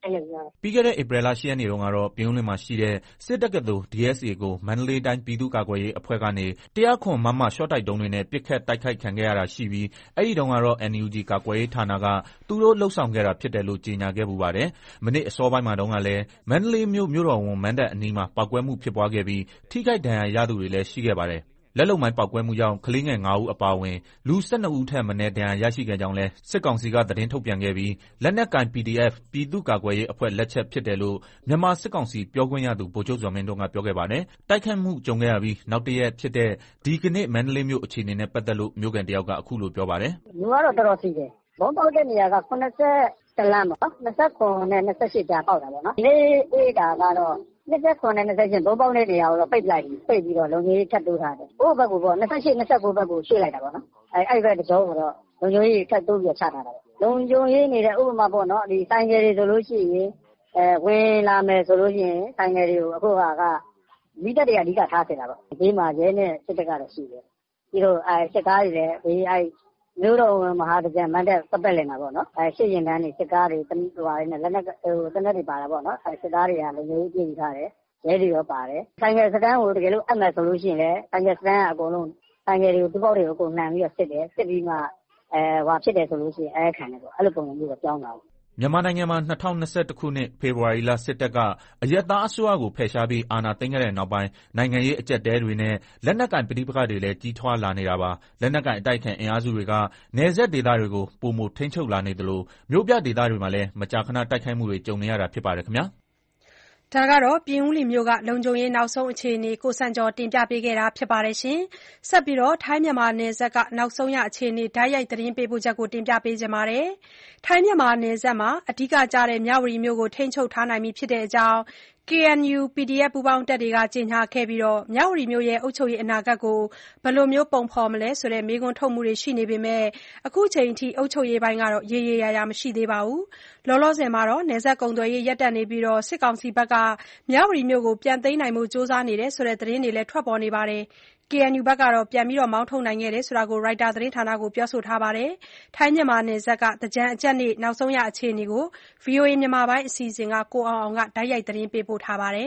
အဲ့လိုပြောတယ်ပြီးခဲ့တဲ့ဧပြီလ 8 ရက်နေ့တုန်းကတော့ပြင်ဦးလွင်မှာရှိတဲ့စစ်တက္ကသိုလ် DSA ကိုမန္တလေးတိုင်းပြည်သူ့ကာကွယ်ရေးအဖွဲ့ကနေ109 မမရှော့တိုက်ဒုံးတွေနဲ့ပစ်ခတ်တိုက်ခိုက်ခံခဲ့ရတာရှိပြီးအဲ့ဒီတုန်းကတော့ NUG ကာကွယ်ရေးဌာနကသူတို့လှုပ်ဆောင်ခဲ့တာဖြစ်တယ်လို့ကြေညာခဲ့ပူပါတယ်။မနေ့အစောပိုင်းမှာတုန်းကလည်းမန္တလေးမြို့တော်ဝန်မန်းတပ်အနီးမှာပေါက်ကွဲမှုဖြစ်ပွားခဲ့ပြီးထိခိုက်ဒဏ်ရာရသူတွေလည်းရှိခဲ့ပါတယ်။လက်လုံမိုင်းပေါက်ကွဲမှုကြောင့်ကလေးငယ် 5 ဦးအပါအဝင်လူ12 ဦးထက်မနည်းဒဏ်ရာရရှိခဲ့ကြောင်းလည်းစစ်ကောင်စီကသတင်းထုတ်ပြန်ခဲ့ပြီးလက်နက်ကိုင် PDF ပြည်သူ့ကာကွယ်ရေးအဖွဲ့လက်ချက်ဖြစ်တယ်လို့မြန်မာစစ်ကောင်စီပြောခွင့်ရသူဗိုလ်ချုပ်ဇော်မင်းထွန်းကပြောခဲ့ပါတယ်။တိုက်ခိုက်မှုကြုံခဲ့ရပြီးနောက်တရက်ဖြစ်တဲ့ဒီကနေ့မန္တလေးမြို့အခြေအနေနဲ့ပတ်သက်လို့မြို့ကန်တယောက်ကအခုလိုပြောပါတယ်။လူကတော့တော်တော်စီးတယ်။ဘုံပေါက်တဲ့နေရာက80လမ်းပေါ့။29နဲ့28ကြားပေါက်တာပေါ့နော်။ဒီနေ့အေးတာကတော့29နဲ့28ဘုံပေါက်တဲ့နေရာကိုတော့ပိတ်လိုက်ပြီ။ပိတ်ပြီးတော့လုံကြီးထပ်တိုးထားတယ်။ဟိုဘက်ကိုပေါ့28 29ဘက်ကိုရွှေ့လိုက်တာပေါ့နော်။အဲ့ဘက်တကြောကိုတော့လုံကြီးထပ်တိုးပြီးချထားတာပေါ့။လုံကြီးနေတဲ့ဥပမာပေါ့နော်ဒီဆိုင်ကယ်တွေဆိုလို့ရှိရင်ဝင်လာမယ်ဆိုလို့ရှိရင်ဆိုင်ကယ်တွေကိုအခုကမိတက်တွေအဓိကထားနေတာပေါ့။ဒီမှာရဲနဲ့စစ်တပ်ကတော့ရှိတယ်။ပြီးတော့စစ်ကားတွေလည်းဒီမြို့တော်ဝင်မဟာတကြံမန်းတက်ပတ်ပတ်လည်မှာပေါ့နော်ရှစ်ရင်တန်းတွေစစ်ကားတွေတနစ်တွေနဲ့လက်နက်တနက်တွေပါတာပေါ့နော်စစ်ကားတွေကလည်းမျိုးပြင်ထားတယ်ရဲတွေရောပါတယ်ဆိုင်ကယ်စတန်းကိုတကယ်လို့အမှတ်ဆိုလို့ရှိရင်လည်းဆိုင်ကယ်စတန်းအကုန်လုံးဆိုင်ကယ်တွေကိုတူပေါက်တွေကိုအကုန်နှံပြီးတော့စစ်တယ်စစ်ပြီးမှဟွာဖြစ်တယ်ဆိုလို့ရှိရင်ခံတယ်ပေါ့အဲ့လိုပုံစံမျိုးတော့ကြောင်းတာမြန်မာနိုင်ငံမှာ2021ခုနှစ်ဖေဖော်ဝါရီလစစ်တပ်ကအရက်သားအစိုးရကိုဖယ်ရှားပြီးအာဏာသိမ်းခဲ့တဲ့နောက်ပိုင်းနိုင်ငံရေးအကျပ်တဲတွေနဲ့လက်နက်ကိုင်ပဋိပက္ခတွေလည်းကြီးထွားလာနေတာပါလက်နက်ကိုင်အတိုက်ခံအင်အားစုတွေကနယ်စပ်ဒေသတွေကိုပုံမထိန်းချုပ်လာနေသလိုမြို့ပြဒေသတွေမှာလည်းမကြာခဏတိုက်ခိုက်မှုတွေကြုံနေရတာဖြစ်ပါတယ်ခင်ဗျာဒါကတော့ပြင်ဦးလွင်မြို့ကလုံခြုံရေးနောက်ဆုံးအခြေအနေကိုစံကျော်တင်ပြပေးခဲ့တာဖြစ်ပါတယ်ရှင်။ဆက်ပြီးတော့ထိုင်းမြန်မာနယ်စပ်ကနောက်ဆုံးရအခြေအနေဓာတ်ရိုက်သတင်းပေးပို့ချက်ကိုတင်ပြပေးကြပါမယ်။ထိုင်းမြန်မာနယ်စပ်မှာအဓိကကျတဲ့မြဝတီမြို့ကိုထိန်းချုပ်ထားနိုင်ပြီဖြစ်တဲ့အကြောင်း KNU PDF ပူးပေါင်းတပ်တွေကကြေညာခဲ့ပြီးမြဝတီမြို့ရဲ့အုပ်ချုပ်ရေးအနာဂတ်ကိုဘယ်လိုမျိုးပုံဖော်မလဲဆိုတဲ့မေးခွန်းထုတ်မှုတွေရှိနေပေမဲ့အခုချိန်ထိအုပ်ချုပ်ရေးပိုင်းကတော့ရေရေရာရာမရှိသေးပါဘူး။လောလောဆယ်မှာနယ်စပ်ကုန်သွယ်ရေးရပ်တန့်နေပြီးစစ်ကောင်စီဘက်ကမြဝတီမြို့ကိုပြန်သိမ်းနိုင်ဖို့ကြိုးစားနေတယ်ဆိုတဲ့သတင်းတွေလည်းထွက်ပေါ်နေပါတယ်။ KNU ဘက်ကတော့ပြန်မောင်းထုတ်နိုင်ခဲ့တယ်ဆိုတာကို ရိုက်တာသတင်းဌာနကိုပြောဆိုထားပါတယ်။ထိုင်းမြန်မာနယ်စပ်ကသင်္ကြန်အကြတ်နေ့နောက်ဆုံးရအခြေအနေကို VOA မြန်မာပိုင်းအစီအစဉ်ကကိုအောင်အောင်ကတိုက်ရိုက်သတင်းပေးပို့ထားပါတယ်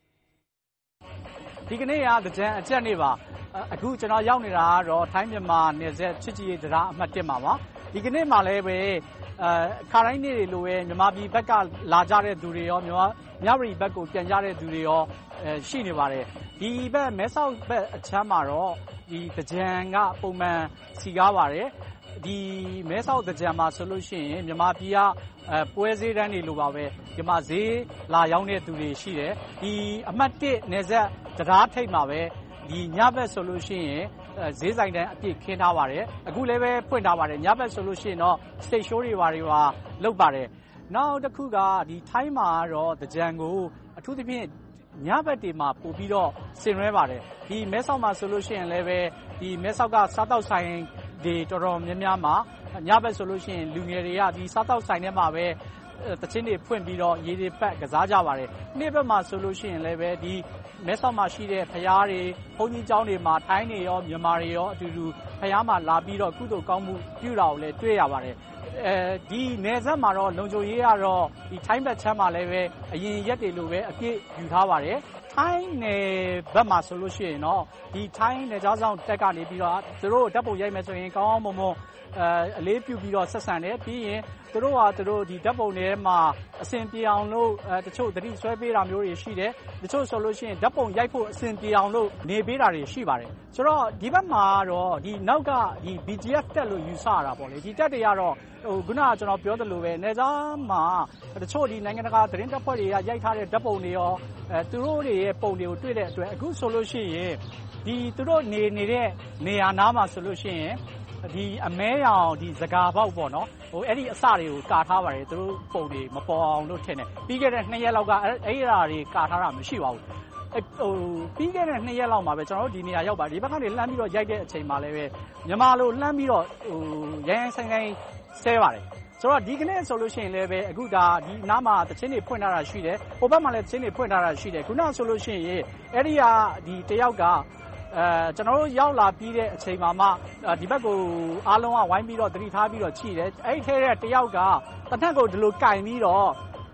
။ဒီကနေ့ကသင်္ကြန်အကြတ်နေ့ပါ။အခုကျွန်တော်ရောက်နေတာကတော့ထိုင်းမြန်မာနယ်စပ်ချစ်ကြည်ရေးတရားအမှတ်1မှာပါ။ဒီကနေ့မှလည်းပဲခါတိုင်းနေ့တွေလိုပဲမြန်မာပြည်ဘက်ကလာကြတဲ့သူတွေရောမြဝတီဘက်ကိုပြန်ကြတဲ့သူတွေရောရှိနေပါတယ်။ဒီဘက်မဲဆောက်ဘက်အချမ်းမှာတော့ဒီသင်္ကြန်ကပုံမှန်စီကားပါတယ်။ဒီမဲဆောက်သင်္ကြန်မှာဆိုလို့ရှိရင်မြန်မာပြည်ကပွဲဈေးတန်းတွေလိုပါပဲဒီမှာဈေးလာရောက်တဲ့သူတွေရှိတယ်။ဒီအမှတ်1နယ်စပ်တရားထိပ်မှာပဲဒီညဘက်ဆိုလို့ရှိရင်ဈေးဆိုင်တန်းအပြည့်ခင်းထားပါတယ်အခုလည်းပဲဖွင့်ထားပါတယ်ညဘက်ဆိုလို့ရှိရင်တော့ stage show တွေပါလုပ်ပါတယ်နောက်တစ်ခုကဒီထိုင်းမှာတော့သင်္ကြန်ကိုအထူးသဖြင့်ညဘက်တွေမှာပို့ပြီးတော့ဆင်နွှဲပါတယ်ဒီမဲဆောက်မှာဆိုလို့ရှိရင်လည်းပဲဒီမဲဆောက်ကစားတောက်ဆိုင်တွေတော်တော်များများမှာညဘက်ဆိုလို့ရှိရင်လူငယ်တွေကဒီစားတောက်ဆိုင်ထဲမှာပဲတချင်းတွေဖွင့်ပြီးတော့ရေတွေပတ်ကစားကြပါတယ်နေ့ဘက်မှာဆိုလို့ရှိရင်လည်းပဲဒီမဲဆောက်မှာရှိတဲ့ဖျားတွေဘုန်းကြီးကျောင်းတွေမှာထိုင်းတွေရောမြန်မာတွေရောအတူတူဖျားမှာလာပြီးတော့ကုသိုလ်ကောင်းမှုပြုတာကိုလည်းတွေ့ရပါတယ်ဒီနယ်စပ်မှာတော့လုံခြုံရေးကတော့ဒီထိုင်းဘက်ချမ်းမှာလည်းပဲအရင်ရက်တွေလိုပဲအပြည့်ယူထားပါတယ်ထိုင်းနယ်ဘက်မှာဆိုလို့ရှိရင်တော့ဒီထိုင်းနယ်ခြားစောင့်တက်ကနေပြီးတော့သူတို့ဓာတ်ပုံရိုက်မယ်ဆိုရင်ကောင်းကောင်းမွန်မွန်အလေးပြုပြီးတော့ဆက်ဆံတယ်ပြီးရင်သူတို့ဒီဓာတ်ပုံတွေမှာအဆင်ပြေအောင်လို့တချို့သတိဆွဲပေးတာမျိုးတွေရှိတယ်တချို့ဆိုလို့ရှိရင်ဓာတ်ပုံရိုက်ဖို့အဆင်ပြေအောင်လို့နေပေးတာတွေရှိပါတယ်ဆိုတော့ဒီဘက်မှာတော့ဒီနောက်ကဒီ BGF တက်လို့ယူဆရတာပေါ့လေဒီတက်တွေကတော့ခုနကကျွန်တော်ပြောသလိုပဲနေသားမှာတချို့ဒီနိုင်ငံတကာသတင်းတပ်ဖွဲ့တွေကရိုက်ထားတဲ့ဓာတ်ပုံတွေရောသူတို့တွေရဲ့ပုံတွေကိုတွေ့တဲ့အတွက်အခုဆိုလို့ရှိရင်ဒီသူတို့နေတဲ့နေရာနားမှာဆိုလို့ရှိရင်ဒီအမဲရောင်ဒီစကားပေါက်ပေါ့နော်အဲ့ဒီအစတွေကိုကာထားပါတယ်သူတို့ပုံတွေမပေါ်အောင်လို့ထင်တယ်ပြီးခဲ့တဲ့2ရက်လောက်ကအဲ့ဒီတွေကာထားတာမရှိပါဘူးပြီးခဲ့တဲ့2ရက်လောက်မှာပဲကျွန်တော်တို့ဒီနေရာရောက်ပါဒီဘက်ကနေလှမ်းပြီးတော့ရိုက်တဲ့အချိန်မှာလည်းပဲမြန်မာလိုလှမ်းပြီးတော့ရိုင်းဆိုင်ဆဲပါတယ်ဆိုတော့ဒီကနေ့ဆိုလို့ရှိရင်လည်းပဲအခုဒါဒီနားမှာတချင်းတွေဖွင့်ထားတာရှိတယ်ဟိုဘက်မှာလည်းတချင်းတွေဖွင့်ထားတာရှိတယ်ခုနဆိုလို့ရှိရင်အဲ့ဒီကဒီတယောက်ကကျွန်တော်တို့ရောက်လာပြီးတဲ့အချိန်မှာမှဒီဘက်ကိုအားလုံးကဝိုင်းပြီးတော့သတိထားပြီးတော့ကြည့်တယ်အဲ့ဒီထဲတဲ့တယောက်ကတနက်ကိုဒီလိုကင်ပြီးတော့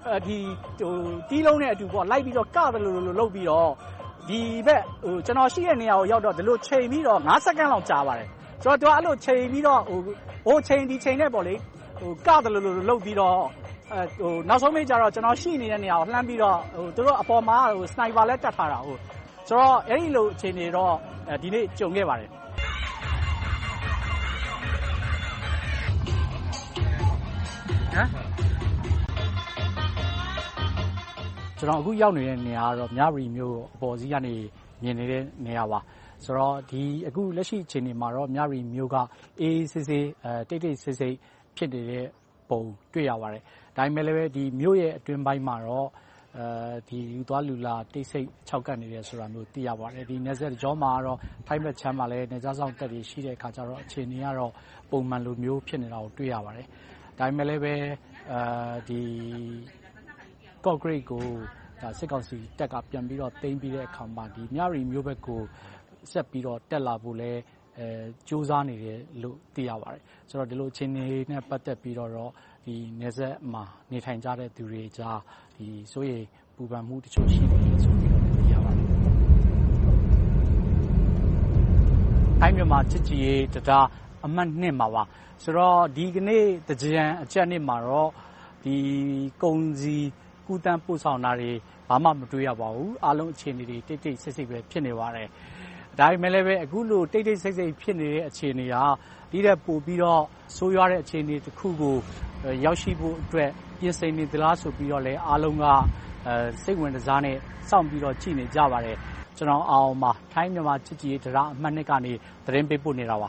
တီးလုံးနဲ့အတူပေါ့လိုက်ပြီးတော့ကတယ်လို့လုပ်ပြီးတော့ဒီဘက်ကျွန်တော်ရှိတဲ့နေရာကိုရောက်တော့ဒီလိုချိန်ပြီးတော့9စက္ကန့်လောက်ကြာပါတယ်ဆိုတော့သူကအဲ့လိုချိန်ပြီးတော့ချိန်ဒီချိန်နဲ့ပေါ့လေကတယ်လို့လုပ်ပြီးတော့နောက်ဆုံးမေးကြတော့ကျွန်တော်ရှိနေတဲ့နေရာကိုလှမ်းပြီးတော့သူတို့အပေါ်မှာစနိုက်ပါလည်းတက်ထားတာဆိုတော့အဲ့ဒီလိုအခြေအနေတော့ဒီနေ့ကြုံခဲ့ပါတယ်ကျွန်တော်အခုရောက်နေတဲ့နေရာကတော့မြရီမြို့အပေါ်စီးကနေမြင်နေတဲ့နေရာပါဆိုတော့ဒီအခုလက်ရှိအခြေအနေမှာတော့မြရီမြို့ကအေးဆေးဆေးတိတ်တိတ်ဆိတ်ဆိတ်ဖြစ်နေတဲ့ပုံတွေ့ရပါတယ်ဒါပေမဲ့လည်းဒီမြို့ရဲ့အတွင်းပိုင်းမှာတော့ဒီလူသွားလူလာတိတ်ဆိတ်ခြောက်ကပ်နေတယ်ဆိုတာမျိုးသိရပါတယ်ဒီနယ်စပ်ကြောမှာတော့ထိုင်းဘက်ချမ်းမှာလည်းနယ်စပ်ဆောင်တပ်တွေရှိတဲ့အခါကျတော့အခြေအနေကတော့ပုံမှန်လိုမျိုးဖြစ်နေတာကိုတွေ့ရပါတယ်ဒါပေမဲ့လည်းပဲဒီကော့ဂရိတ်ကိုစစ်ကောင်စီတပ်ကပြန်ပြီးတော့သိမ်းပြီးတဲ့အခါမှာဒီမြရီမျိုးဘက်ကိုဆက်ပြီးတော့တက်လာဖို့လဲစူးစမ်းနေတယ်လို့သိရပါတယ်ဆိုတော့ဒီလိုအခြေအနေနဲ့ပတ်သက်ပြီးတော့ဒီနယ်စပ်မှာနေထိုင်ကြတဲ့သူတွေကြားဒီစိုးရိမ်ပူပန်မှုတချို့ရှိနေတယ်ဆိုပြီးတော့သိရပါတယ်အိုင်းမြန်မာချစ်ကြည်ရေးတရားအမှတ်2မှာပါဆိုတော့ဒီကနေ့တကြံအချက်နေ့မှာတော့ဒီကုန်စည်ကူးတန်းပို့ဆောင်တာတွေဘာမှမတွေ့ရပါဘူးအားလုံးအခြေအနေတွေတိတ်တိတ်ဆိတ်ဆိတ်ပဲဖြစ်နေပါတယ်ဒါပေမဲ့လည်းပဲအခုလိုတိတ်တိတ်ဆိတ်ဆိတ်ဖြစ်နေတဲ့အခြေအနေဟာဒီတဲ့ပို့ပြီးတော့ဆိုးရွားတဲ့အခြေအနေတစ်ခုကိုရောက်ရှိဖို့အတွက်ပြင်ဆင်နေသလားဆိုပြီးတော့လည်းအားလုံးကစိတ်ဝင်စားနဲ့စောင့်ပြီးတော့ကြည့်နေကြပါတယ်ကျွန်တော်အောင်မှာထိုင်းမြန်မာချစ်ကြည်ရေးတရားအမှတ်2ကနေသတင်းပေးပို့နေတာပါ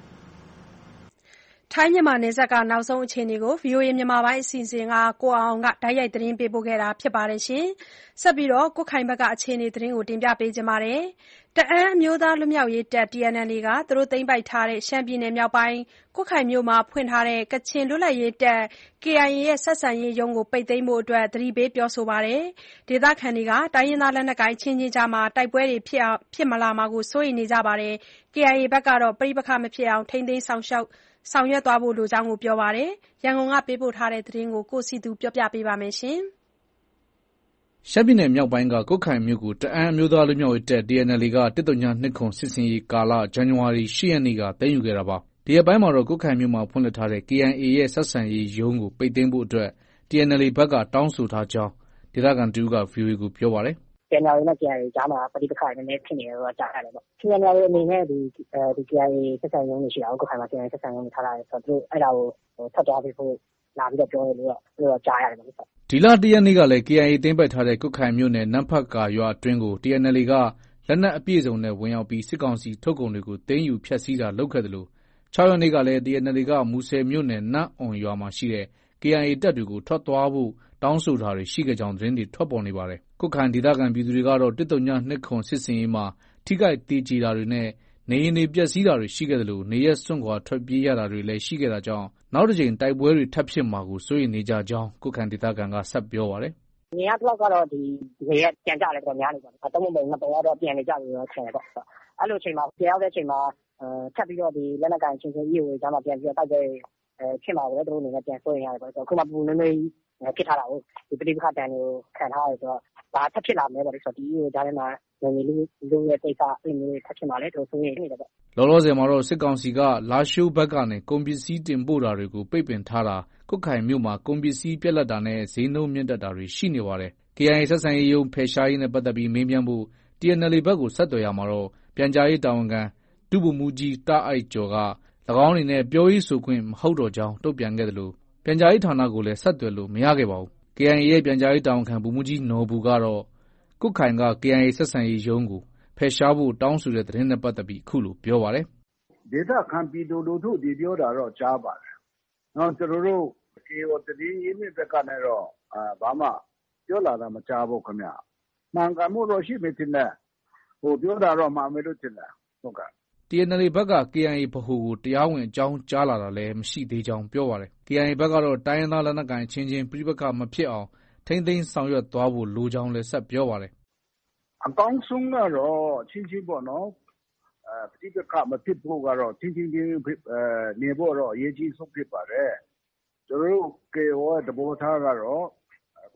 ထိုင်းမြန်မာနယ်စပ်ကနောက်ဆုံးအခြေအနေကို VOA မြန်မာပိုင်းအစီအစဉ်ကကိုအောင်ကတိုက်ရိုက်သတင်းပေးပို့ခဲ့တာဖြစ်ပါတယ်ရှင်။ဆက်ပြီးတော့ကွတ်ခိုင်ဘက်ကအခြေအနေသတင်းကိုတင်ပြပေးကြပါမယ်။တအန်းအမျိုးသားလွတ်မြောက်ရေးတပ် TNLA ကသူတို့သိမ်းပိုက်ထားတဲ့ရှမ်းပြည်နယ်မြောက်ပိုင်းကွတ်ခိုင်မြို့မှာဖွင့်ထားတဲ့ကချင်လွတ်လပ်ရေးတပ် KIA ရဲ့ဆက်ဆံရေးရုံးကိုပိတ်သိမ်းဖို့သတိပေးပြောဆိုပါတယ်။ဒေသခံတွေကတိုင်းရင်းသားလက်နက်ကိုင်အချင်းချင်းကြားတိုက်ပွဲတွေဖြစ်မလာမှာကိုစိုးရိမ်နေကြပါတယ်။ KIA ဘက်ကတော့ပဋိပက္ခမဖြစ်အောင်ထိန်းသိမ်းဆောင်ရွက်သွားဖို့လိုကြောင်းပြောပါတယ်။ရန်ကုန်ကပေးပို့တဲ့သတင်းကိုကိုစည်သူပြောပြပေးပါမယ်။ရှမ်းပြည်နယ်မြောက်ပိုင်းကကွတ်ခိုင်မြို့ကိုတအန်းအမျိုးသားလွတ်မြောက်ရေးတပ် TNLA က1027စစ်ဆင်ရေးကာလဇန်နဝါရီ8ရက်နေ့ကသိမ်းယူခဲ့တာပါ။ဒီရက်ပိုင်းမှာတော့ကွတ်ခိုင်မြို့မှာဖွင့်လှစ်ထားတဲ့ KIA ရဲ့ဆက်ဆံရေးရုံးကိုပိတ်သိမ်းဖို့အတွက် TNLA ဘက်ကတောင်းဆိုထားကြောင်းဒေသခံတဦးက VOA ကိုပြောပါတယ်။ TNLA နဲ့ KIA ကြားမှာပဋိပက္ခနည်းနည်းဖြစ်နေတယ်တော့ကြားရတယ်ပေါ့။ TNLA အနေနဲ့ဒီ KIA ဆက်ဆံရုံးတွေရှိတာကိုကွတ်ခိုင်မှာ KIA ဆက်ဆံရုံးတွေထားတယ်ဆိုတော့သူတို့အဲ့ဒါကိုထွက်သွားပြီးဖို့လာပြီးတော့ပြောတယ်လို့တော့ကြားရတယ်ပေါ့။ဒီလ1ရက်နေ့ကလည်း KIA သိမ်းပိုက်ထားတဲ့ကွတ်ခိုင်မြို့နယ်နမ့်ဖတ်ကာရွာအတွင်းကို TNLA ကလက်နက်အပြည့်စုံနဲ့ဝင်ရောက်ပြီးစစ်ကောင်စီထုတ်ကုန်တွေကိုသိမ်းယူဖျက်ဆီးတာလုပ်ခဲ့သလို6ရက်နေ့ကလည်း TNLA ကမူဆယ်မြို့နယ်နန့်အွန်ရွာမှာရှိတဲ့ KIA တပ်တွေကိုထွက်သွားဖို့တောင်းဆိုတာတွေရှိခဲ့ကြောင်းသတင်းတွေထွက်ပေါ်နေပါတယ်။ကွတ်ခိုင်ဒေသခံပြည်သူတွေကတော့1027စစ်ဆင်ရေးမှာထိခိုက်သေကြေတာတွေနဲ့နေအိမ်တွေပျက်စီးတာတွေရှိခဲ့သလိုနေရပ်စွန့်ခွာထွက်ပြေးရတာတွေလည်းရှိခဲ့တာကြောင့်နောက်တစ်ကြိမ်တိုက်ပွဲတွေထပ်ဖြစ်မှာကိုစိုးရိမ်နေကြကြောင်းကွတ်ခိုင်ဒေသခံကဆက်ပြောပါတယ်။နေရာတော့ကတော့ဒီရက်ပြန်ကြတယ်တော့များနေပါတော့3ပုံ2ပုံတော့ပြန်နေကြပြီတော့ဆင်တယ်ပေါ့။အဲ့လိုအချိန်မှာပြန်ရောက်တဲ့အချိန်မှာထပ်ပြီးတော့ဒီလက်နက်ကိုင်ချင်းချင်းကြီးကိုကြားမှာပြန်ပြီးတော့တိုက်ပွဲဖြစ်မှာပဲတို့အနေနဲ့ပြန်စိုးရိမ်ရတယ်ပေါ့။ခုမှပူနည်းနည်းဖြစ်ထားတာကိုဒီပဋိပက္ခတန်ကိုခံထားရဆိုတော့ဒါထပ်ဖြစ်လာမယ်ပေါ့လေဆိုတော့ဒီကြားထဲမှာလူရဲ့တိတ်စာအင်းမျိုးထပ်ဖြစ်မှာလေတို့စိုးရိမ်နေတယ်ပေါ့လောလောဆယ်မှာတော့စစ်ကောင်စီကလာရှိုးဘက်ကနေကုန်ပစ္စည်းတင်ပို့တာတွေကိုပိတ်ပင်ထားတာကွတ်ခိုင်မြို့မှာကုန်ပစ္စည်းပြက်လက်တာနဲ့ဈေးနှုန်းမြင့်တက်တာတွေရှိနေပါတယ်။ KIA ဆက်ဆံရေးရုံးဖယ်ရှားရေးနဲ့ပတ်သက်ပြီးမေးမြန်းဖို့ TNLA ဘက်ကိုဆက်သွယ်ရမှာတော့ပြန်ကြားရေးတာဝန်ခံဒုဗိုလ်မှူးကြီးတာ့အိုက်ကျော်က၎င်းအနေနဲ့ပြောရေးဆိုခွင့်မဟုတ်တော့ကြောင်းတုံ့ပြန်ခဲ့သလိုပြန်ကြားရေးဌာနကိုလည်းဆက်သွယ်လို့မရခဲ့ပါဘူး။ KIA ရဲ့ပြန်ကြားရေးတာဝန်ခံဗိုလ်မှူးကြီးနော်ဘူကတော့ကွတ်ခိုင်က KIA ဆက်ဆံရေးရုံးကိုဖယ်ရှားဖို့တောင်းဆိုတဲ့သတင်းနဲ့ပတ်သက်ပြီးအခုလိုပြောပါတယ်။ဒေသခံပြည်သူလူထုတွေပြောတာတော့ကြားပါတယ်။ကျွန်တော်တို့ KIO သတင်းရင်းမြစ်ဘက်ကနေတော့ဘာမှပြောလာတာမကြားဘူးခင်ဗျ။မှန်ကန်မှုတော့ရှိမယ်ထင်တယ်။ပြောတာတော့မှန်မယ်လို့ထင်တယ်။ဟုတ်ကဲ့။ TNLA ဘက်က KIA ဗဟိုကိုတရားဝင်အကြောင်းကြားလာတာလည်းမရှိသေးကြောင်းပြောပါတယ်။ KIA ဘက်ကတော့တိုင်းရင်းသားလက်နက်ကိုင်အချင်းချင်းပဋိပက္ခမဖြစ်အောင်ထိန်းသိမ်းဆောင်ရွက်သွားဖို့လိုကြောင်းလည်းဆက်ပြောပါတယ်။အကောင်းဆုံးကတော့ချင်းချင်းပေါ့နော်။ပဋိပက္ခမဖြစ်ဖို့ကတော့ချင်းချင်းနေဖို့တော့အရေးကြီးဆုံးဖြစ်ပါတယ်။ကျွန်တော်တို့ KIO ရဲ့သဘောထားကတော့ကွ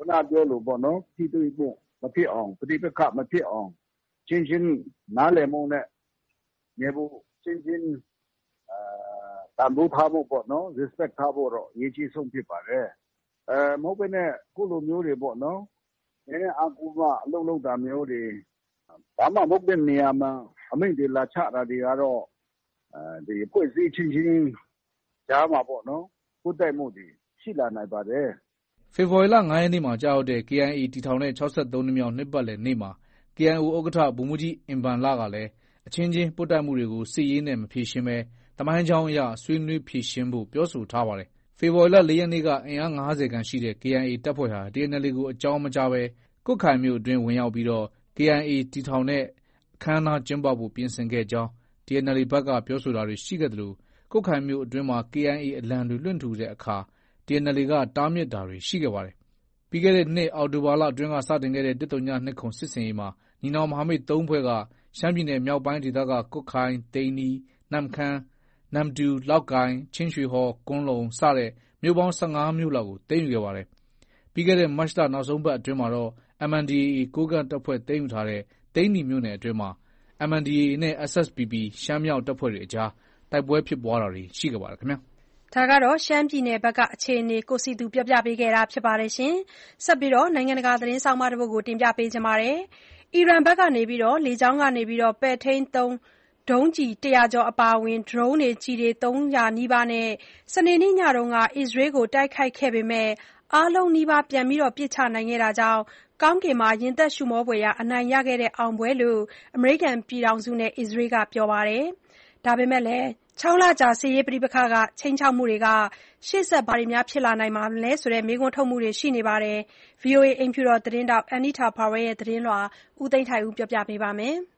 ခုနပြောလို့ပေါ့နော်ထိတွေ့မှုမဖြစ်အောင်ပဋိပက္ခမဖြစ်အောင်ချင်းချင်းနားလည်မှုနဲ့နေဖို့ချင်းချင်းတန်ဖိုးထားဖို့ပေါ့နော် respect ထားဖို့တော့အရေးကြီးဆုံးဖြစ်ပါတယ်မဟုတ်ဘဲနဲ့ခုလိုမျိုးတွေပေါ့နော်နည်းနည်းအကူမအလုံးလုံးတာမျိုးတွေဘာမှမဟုတ်တဲ့နေရာမှာအမိန့်တွေလာချတာတွေကတော့ဒီဖွဲ့စည်းချင်းချင်းကြားမှာပေါ့နော်ကိုယ်တိုက်မှုတွေရှိလာနိုင်ပါတယ်ဖေဖော်ဝါရီလ 9 ရက်နေ့မှာကြာရောက်တဲ့ KIA တည်ထောင်တဲ့63နှစ်မြောက်နှစ်ပတ်လည်နေ့မှာ KIO ဥက္ကဋ္ဌဗိုလ်မှူးကြီးအင်ဘန်လကလည်းအချင်းချင်းပွတ်တိုက်မှုတွေကိုစစ်ရေးနဲ့မဖြေရှင်းဘဲသမိုင်းကြောင်းအရဆွေးနွေးဖြေရှင်းဖို့ပြောဆိုထားပါတယ်။ဖေဖော်ဝါရီလ 4 ရက်နေ့ကအင်အား50ခန့်ရှိတဲ့ KIA တပ်ဖွဲ့ဟာ TNLA ကိုအကြောင်းမကြားဘဲကွတ်ခိုင်မြို့အတွင်းဝင်ရောက်ပြီးတော့ KIA တည်ထောင်တဲ့အခမ်းအနားကျင်းပဖို့ပြင်ဆင်ခဲ့ကြောင်း TNLA ဘက်ကပြောဆိုတာတွေရှိခဲ့သလိုကွတ်ခိုင်မြို့အတွင်းမှာ KIA အလံတွေလွှင့်ထူတဲ့အခါ TNLA ကတားမြစ်တာတွေရှိခဲ့ပါတယ်။ပြီးခဲ့တဲ့နှစ်အောက်တိုဘာလအတွင်းကစတင်ခဲ့တဲ့109စစ်ဆင်ရေးမှာညီနောင်မဟာမိတ်3ဖွဲ့ကရှမ်းပြည်နယ်မြောက်ပိုင်းဒေသကကွတ်ခိုင်၊သိန္နီ၊နမ့်ခမ်း၊နမ္မတူ၊လောက်ကိုင်၊ချင်းရွှေဟော်၊ကွမ်းလုံစတဲ့မြို့ပေါင်း15မြို့လောက်ကိုသိမ်းယူခဲ့ပါတယ်။ပြီးခဲ့တဲ့မတ်လနောက်ဆုံးပတ်အတွင်းမှာတော့ MNDAA ကိုးကန့်တပ်ဖွဲ့သိမ်းယူထားတဲ့သိန္နီမြို့နယ်အတွင်းမှာ MNDAA နဲ့ SSPP ရှမ်းမြောက်တပ်ဖွဲ့တွေအကြားတိုက်ပွဲဖြစ်ပွားတာတွေရှိခဲ့ပါတယ်ခင်ဗျာ။ဒါကတော့ရှမ်းပြည်နယ်ဘက်ကအခြေအနေကိုစီသူပြောပြပေးခဲ့တာဖြစ်ပါတယ်ရှင်။ဆက်ပြီးနိုင်ငံတကာသတင်းဆောင်မတစ်ပုဒ်ကိုတင်ပြပေးချင်ပါတယ်။အီရန်ဘက်ကနေလေကြောင်းကနေပဲ့ထိန်းသုံးဒုံးကျည်100ကျော်အပါအဝင်ဒရုန်းကျည်300နီးပါးနဲ့စနေနေ့ညကအစ္စရေးကိုတိုက်ခိုက်ခဲ့ပေမဲ့အားလုံးနီးပါးပြန်ပစ်ချနိုင်ခဲ့တာကြောင့်ကောင်းကင်မှာရင်သက်ရှုမောဖွယ်ရာအနိုင်ရခဲ့တဲ့အောင်ပွဲလို့အမေရိကန်ပြည်ထောင်စုနဲ့အစ္စရေးကပြောပါတယ်။ဒါပေမဲ့လည်း6 လကြာစစ်ရေးပဋိပက္ခကခြိမ်းခြောက်မှုတွေကရှေ့ဆက်ဘာတွေဖြစ်လာနိုင်မလဲဆိုတဲ့မေးခွန်းထုတ်မှုတွေရှိနေပါတယ်။ VOA အိမ်ဖြူတော်သတင်းထောက် Anita Powell ရဲ့သတင်းလွှာဦးသိန်းထိုက်ဦးပြောပြပေးပါမယ်။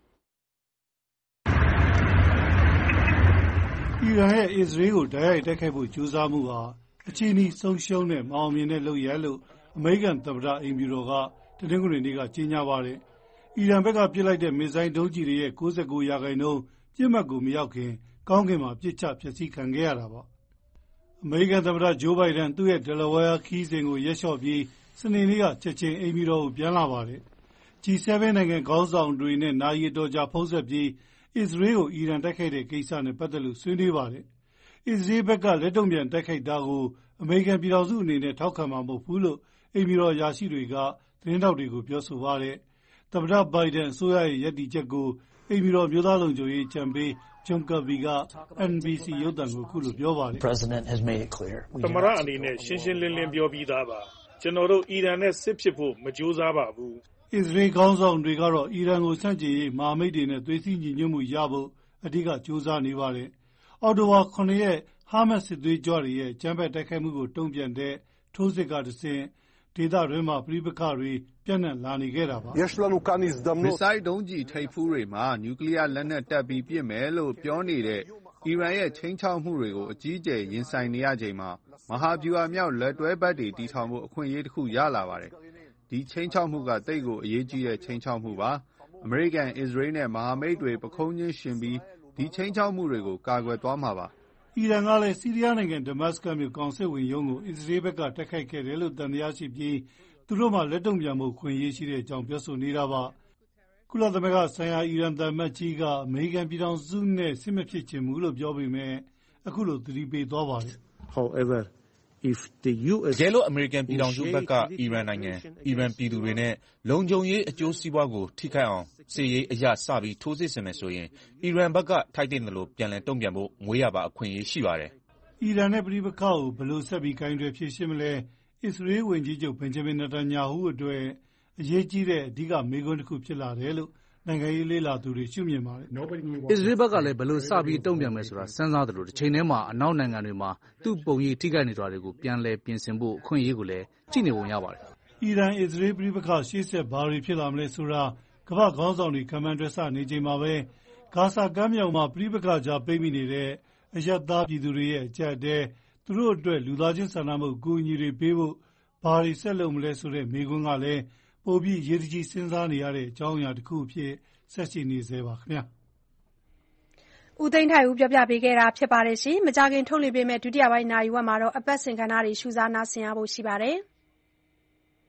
အီရန်ရဲ့အစ္စရေးကိုတိုက်ရိုက်တိုက်ခိုက်ဖို့ကြိုးစားမှုဟာအချည်းနှီးဆုံးရှုံးတဲ့မအောင်မြင်တဲ့လုပ်ရပ်လို့အမေရိကန်သမ္မတအိမ်ဖြူတော်ကတနင်္ဂနွေနေ့ကကြေညာပါတယ်။အီရန်ဘက်ကပစ်လိုက်တဲ့မစ်ဇိုင်းဒုံးကျည်တွေရဲ့99%ပစ်မှတ်ကိုမရောက်ခင်ကောင်းကင်မှာပစ်ချဖျက်ဆီးခံခဲ့ရတာပါ။အမေရိကန်သမ္မတဂျိုးဘိုင်ဒန်သူ့ရဲ့ Delaware ခရီးစဉ်ကိုရက်လျှော့ပြီးစနေနေ့ကချက်ချင်းအိမ်ဖြူတော်ကိုပြန်လာပါတယ်။ G7 နိုင်ငံခေါင်းဆောင်တွေနဲ့နာရီအတော်ကြာဖုန်းဆက်ပြီးအစ္စရေးကိုအီရန်တိုက်ခိုက်တဲ့ကိစ္စနဲ့ပတ်သက်လို့ဆွေးနွေးပါတယ်။အစ္စရေးဘက်ကလက်တုံ့ပြန်တိုက်ခိုက်တာကိုအမေရိကန်ပြည်ထောင်စုအနေနဲ့ထောက်ခံမှာမဟုတ်ဘူးလို့အိမ်ဖြူတော်အရာရှိတွေကသတင်းထောက်တွေကိုပြောဆိုပါတယ်။သမ္မတဘိုင်ဒန်အစိုးရရဲ့ရပ်တည်ချက်ကိုအိမ်ဖြူတော်မျိုးသားလုံခြုံရေးအကြံပေးJohn Kirby က NBC ရုပ်သံကိုအခုလိုပြောပါတယ်။သမ္မတအနေနဲ့ရှင်းရှင်းလင်းလင်းပြောပြီးသားပါ။ကျွန်တော်တို့အီရန်နဲ့စစ်ဖြစ်ဖို့မကြိုးစားပါဘူး။အစ္စရေးခေါင်းဆောင်တွေကတော့အီရန်ကိုဆန့်ကျင်ရေးမဟာမိတ်တွေနဲ့သွေးစည်းညီညွတ်မှုရဖို့အဓိကကြိုးစားနေပါတယ်။အောက်တိုဘာ 7 ရက်ဟာမတ်စ်စစ်သွေးကြွတွေရဲ့အကြမ်းဖက်တိုက်ခိုက်မှုကိုတုံ့ပြန်တဲ့ထိုးစစ်ကတဆင့်ဒေသတွင်းမှာပဋိပက္ခတွေပြန့်နှံ့လာနေခဲ့တာပါ။မစ်ဇိုင်းဒုံးကျည်ထိပ်ဖူးတွေမှာနျူကလ িয়ারလက်နက်တပ်ပြီးပစ်မယ်လို့ပြောနေတဲ့အီရန်ရဲ့ခြိမ်းခြောက်မှုတွေကိုအကြီးအကျယ်ရင်ဆိုင်နေရချိန်မှာမဟာဗျူဟာမြောက်လက်တွဲဘက်တွေတည်ထောင်ဖို့အခွင့်အရေးတစ်ခုရလာပါတယ်။ဒီခြိမ်းခြောက်မှုကသိပ်ကိုအရေးကြီးတဲ့ခြိမ်းခြောက်မှုပါ။အမေရိကန်၊အစ္စရေးနဲ့မဟာမိတ်တွေပုခုံးချင်းယှဉ်ပြီးဒီခြိမ်းခြောက်မှုတွေကိုကာကွယ်သွားမှာပါ။အီရန်ကလည်းဆီးရီးယားနိုင်ငံဒမတ်စကတ်မြို့ကောင်စစ်ဝန်ရုံးကိုအစ္စရေးဘက်ကတိုက်ခိုက်ခဲ့တယ်လို့သံသယရှိပြီးသူတို့မှလက်တုံ့ပြန်ဖို့အခွင့်အရေးရှိတဲ့အကြောင်းပြောဆိုနေတာပါ။ကုလသမဂ္ဂဆိုင်ရာအီရန်သံအမတ်ကြီးကအမေရိကန်ပြည်ထောင်စုနဲ့စစ်မဖြစ်ချင်ဘူးလို့ပြောပေမဲ့အခုလိုသတိပေးသွားပါတယ်။တကယ်လို့အမေရိကန်ပြည်ထောင်စုဘက်ကအီရန်နိုင်ငံ၊အီရန်ပြည်သူတွေနဲ့လုံခြုံရေးအကျိုးစီးပွားကိုထိခိုက်အောင်စစ်ရေးအရစပြီးထိုးစစ်ဆင်မယ်ဆိုရင်အီရန်ဘက်ကထိုက်သင့်သလိုပြန်လည်တုံ့ပြန်ဖို့မွေးရာပါအခွင့်အရေးရှိပါတယ်။အီရန်နဲ့ပဋိပက္ခကိုဘယ်လိုဆက်ပြီးကိုင်တွယ်ဖြေရှင်းမလဲအစ္စရေးဝန်ကြီးချုပ်ဘင်ဂျမင်နေတန်ညာဟုအတွက်အရေးကြီးတဲ့အဓိကမေးခွန်းတစ်ခုဖြစ်လာတယ်လို့နိုင်ငံရေးလေ့လာသူတွေရှုမြင်ပါတယ်။အစ္စရေးဘက်ကလည်းဘယ်လိုစပြီးတုံ့ပြန်မယ်ဆိုတာစဉ်းစားသလိုတစ်ချိန်တည်းမှာအနောက်နိုင်ငံတွေမှာသူ့ပုံရိပ်ထိခိုက်နေတာတွေကိုပြန်လည်ပြင်ဆင်ဖို့အခွင့်အရေးကိုလည်းကြည့်နေပုံရပါတယ်။အီရန်-အစ္စရေးပဋိပက္ခရှေ့ဆက်ဘာတွေဖြစ်လာမလဲဆိုတာကမ္ဘာ့ခေါင်းဆောင်တွေခန့်မှန်းတွက်ဆနေချိန်မှာပဲဂါဇာကမ်းမြောင်မှာပဋိပက္ခကြားပိတ်မိနေတဲ့အရပ်သားပြည်သူတွေရဲ့အကျပ်အတည်းသူတို့အတွက်လူသားချင်းစာနာမှုအကူအညီတွေပေးဖို့ဘာတွေဆက်လုပ်မလဲဆိုတဲ့မေးခွန်းကလည်းပိုပြီးအရေးတကြီးစဉ်းစားနေရတဲ့အကြောင်းအရာတစ်ခုအဖြစ်ဆက်ရှိနေဆဲပါခင်ဗျာ။ဦးသိန်းထိုက်ဦးပြောပြပေးခဲ့တာဖြစ်ပါတယ်။မကြာခင်ထုတ်လွှင့်ပေးမယ့်ဒုတိယပိုင်းနာရီဝက်မှာတော့အပတ်စဉ်ကဏ္ဍတွေရှုစားနားဆင်ရဖို့ရှိပါတယ်။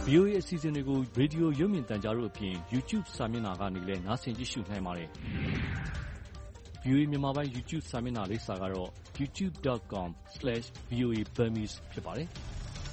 VOA အစီအစဉ်တွေကို ရေဒီယိုရုပ်မြင်သံကြားတို့အပြင် YouTube စာမျက်နှာကနေလည်းနားဆင်ကြည့်ရှုနိုင်ပါတယ်။ VOA မြန်မာပိုင်း YouTube စာမျက်နှာလိပ်စာကတော့ youtube.com/VOA Burmese ဖြစ်ပါတယ်။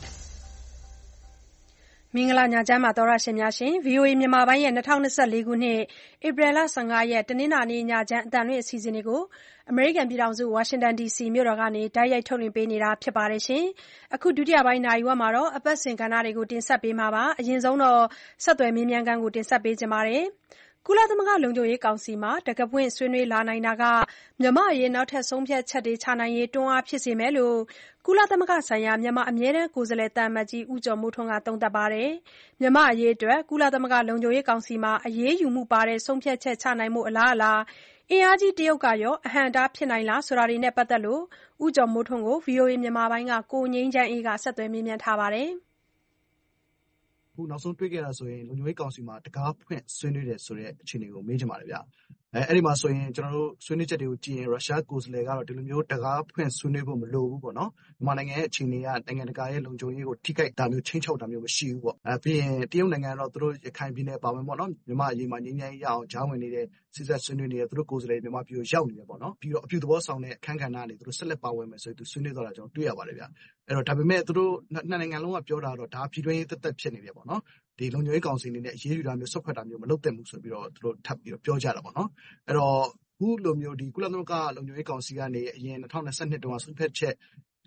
မင်္ဂလာညချမ်းပါသောတရှင်များရှင် VOA မြန်မာပိုင်းရဲ့2024ခုနှစ်ဧပြီလ15ရက်တနင်္လာနေ့ညချမ်းအသံလွှင့်အစီအစဉ်တွေကိုအမေရိကန်ပြည်ထောင်စုဝါရှင်တန် DC မြို့တော်ကနေတိုက်ရိုက်ထုတ်လွှင့်ပေးနေတာဖြစ်ပါတယ်။ အခုဒုတိယပိုင်းနာရီဝက်မှာတော့အပတ်စဉ်ကဏ္ဍတွေကိုတင်ဆက်ပေးမှာပါ။အရင်ဆုံးတော့ဆက်သွယ်မေးမြန်းခန်းကိုတင်ဆက်ပေးချင်ပါတယ်။ ကုလသမဂ္ဂလုံခြုံရေးကောင်စီမှာတံခါးဖွင့်ဆွေးနွေးလာနိုင်တာကမြန်မာ့အရေးနောက်ထပ်ဆုံးဖြတ်ချက်တွေချနိုင်ရေးတွန်းအားဖြစ်စေမယ်လို့ကုလသမဂ္ဂဆိုင်ရာမြန်မာအမြဲတမ်းကိုယ်စားလှယ်သံအမတ်ကြီးဦးကျော်မိုးထွန်းကသုံးသပ်ပါတယ်။ မြန်မာ့အရေးအတွက်ကုလသမဂ္ဂလုံခြုံရေးကောင်စီမှာအရေးယူမှုပါတဲ့ဆုံးဖြတ်ချက်ချနိုင်ဖို့အလားအလာအင်အားကြီးတရုတ်ကရောအဟန့်အတားဖြစ်နိုင်လားဆိုတာတွေနဲ့ပတ်သက်လို့ဦးကျော်မိုးထွန်းကို VOA မြန်မာပိုင်းကကိုငြိမ်းချမ်းအေးကဆက်သွယ်မေးမြန်းထားပါတယ်။အခုနောက်ဆုံးတွေ့ခဲ့တာဆိုရင်လုံခြုံရေးကောင်စီမှာတံခါးဖွင့်ဆွေးနွေးတယ်ဆိုတဲ့အခြေအနေကိုမေးချင်ပါတယ်ဗျ။အဲ့ဒီမှာဆိုရင်ကျွန်တော်တို့ဆွေးနွေးချက်တွေကိုကြည့်ရင်ရုရှားကိုယ်စားလှယ်ကတော့ဒီလိုမျိုးတံခါးဖွင့်ဆွေးနွေးဖို့မလိုဘူးပေါ့နော်။မြန်မာနိုင်ငံရဲ့အခြေအနေကနိုင်ငံတကာရဲ့လုံခြုံရေးကိုထိခိုက်တာမျိုးချိန်ချောက်တာမျိုးမရှိဘူးပေါ့။ပြီးရင်တရုတ်နိုင်ငံကတော့သူတို့ရခိုင်ပြည်နယ်ပါဝင်ပေါ့နော်။မြန်မာအရေးမှာငြိမ်းချမ်းရေးရအောင်ကြားဝင်နေတဲ့စစ်ဆက်ဆွေးနွေးနေတဲ့သူတို့ကိုယ်စားလှယ်မြန်မာပြည်ကိုရောက်နေတယ်ပေါ့နော်။ပြီးတော့အပြုသဘောဆောင်တဲ့အခန်းကဏ္ဍကနေသူတို့ဆက်လက်ပါဝင်မယ်ဆိုပြီးသူဆွေးနွေးသွားတာကျွန်တော်တွေ့ရပါတယ်ဗျ။အဲ့တော့ဒါပေမဲ့သူတို့နှစ်နိုင်ငံလုံးကပြောတာတော့ဒါပြည်တွင်းရေးသက်သက်ဖြစ်နေတယ်ပေါ့နော်။ဒီလုံခြုံရေးကောင်စီအနေနဲ့အရေးယူတာမျိုးဆွတ်ဖက်တာမျိုးမလုပ်သင့်ဘူးဆိုပြီးတော့သူတို့ထပ်ပြီးတော့ပြောကြတာပေါ့နော်။အဲ့တော့ခုလိုမျိုးဒီကုလသမဂ္ဂလုံခြုံရေးကောင်စီကနေအရင်2022တုန်းကဆုံးဖြတ်ချက်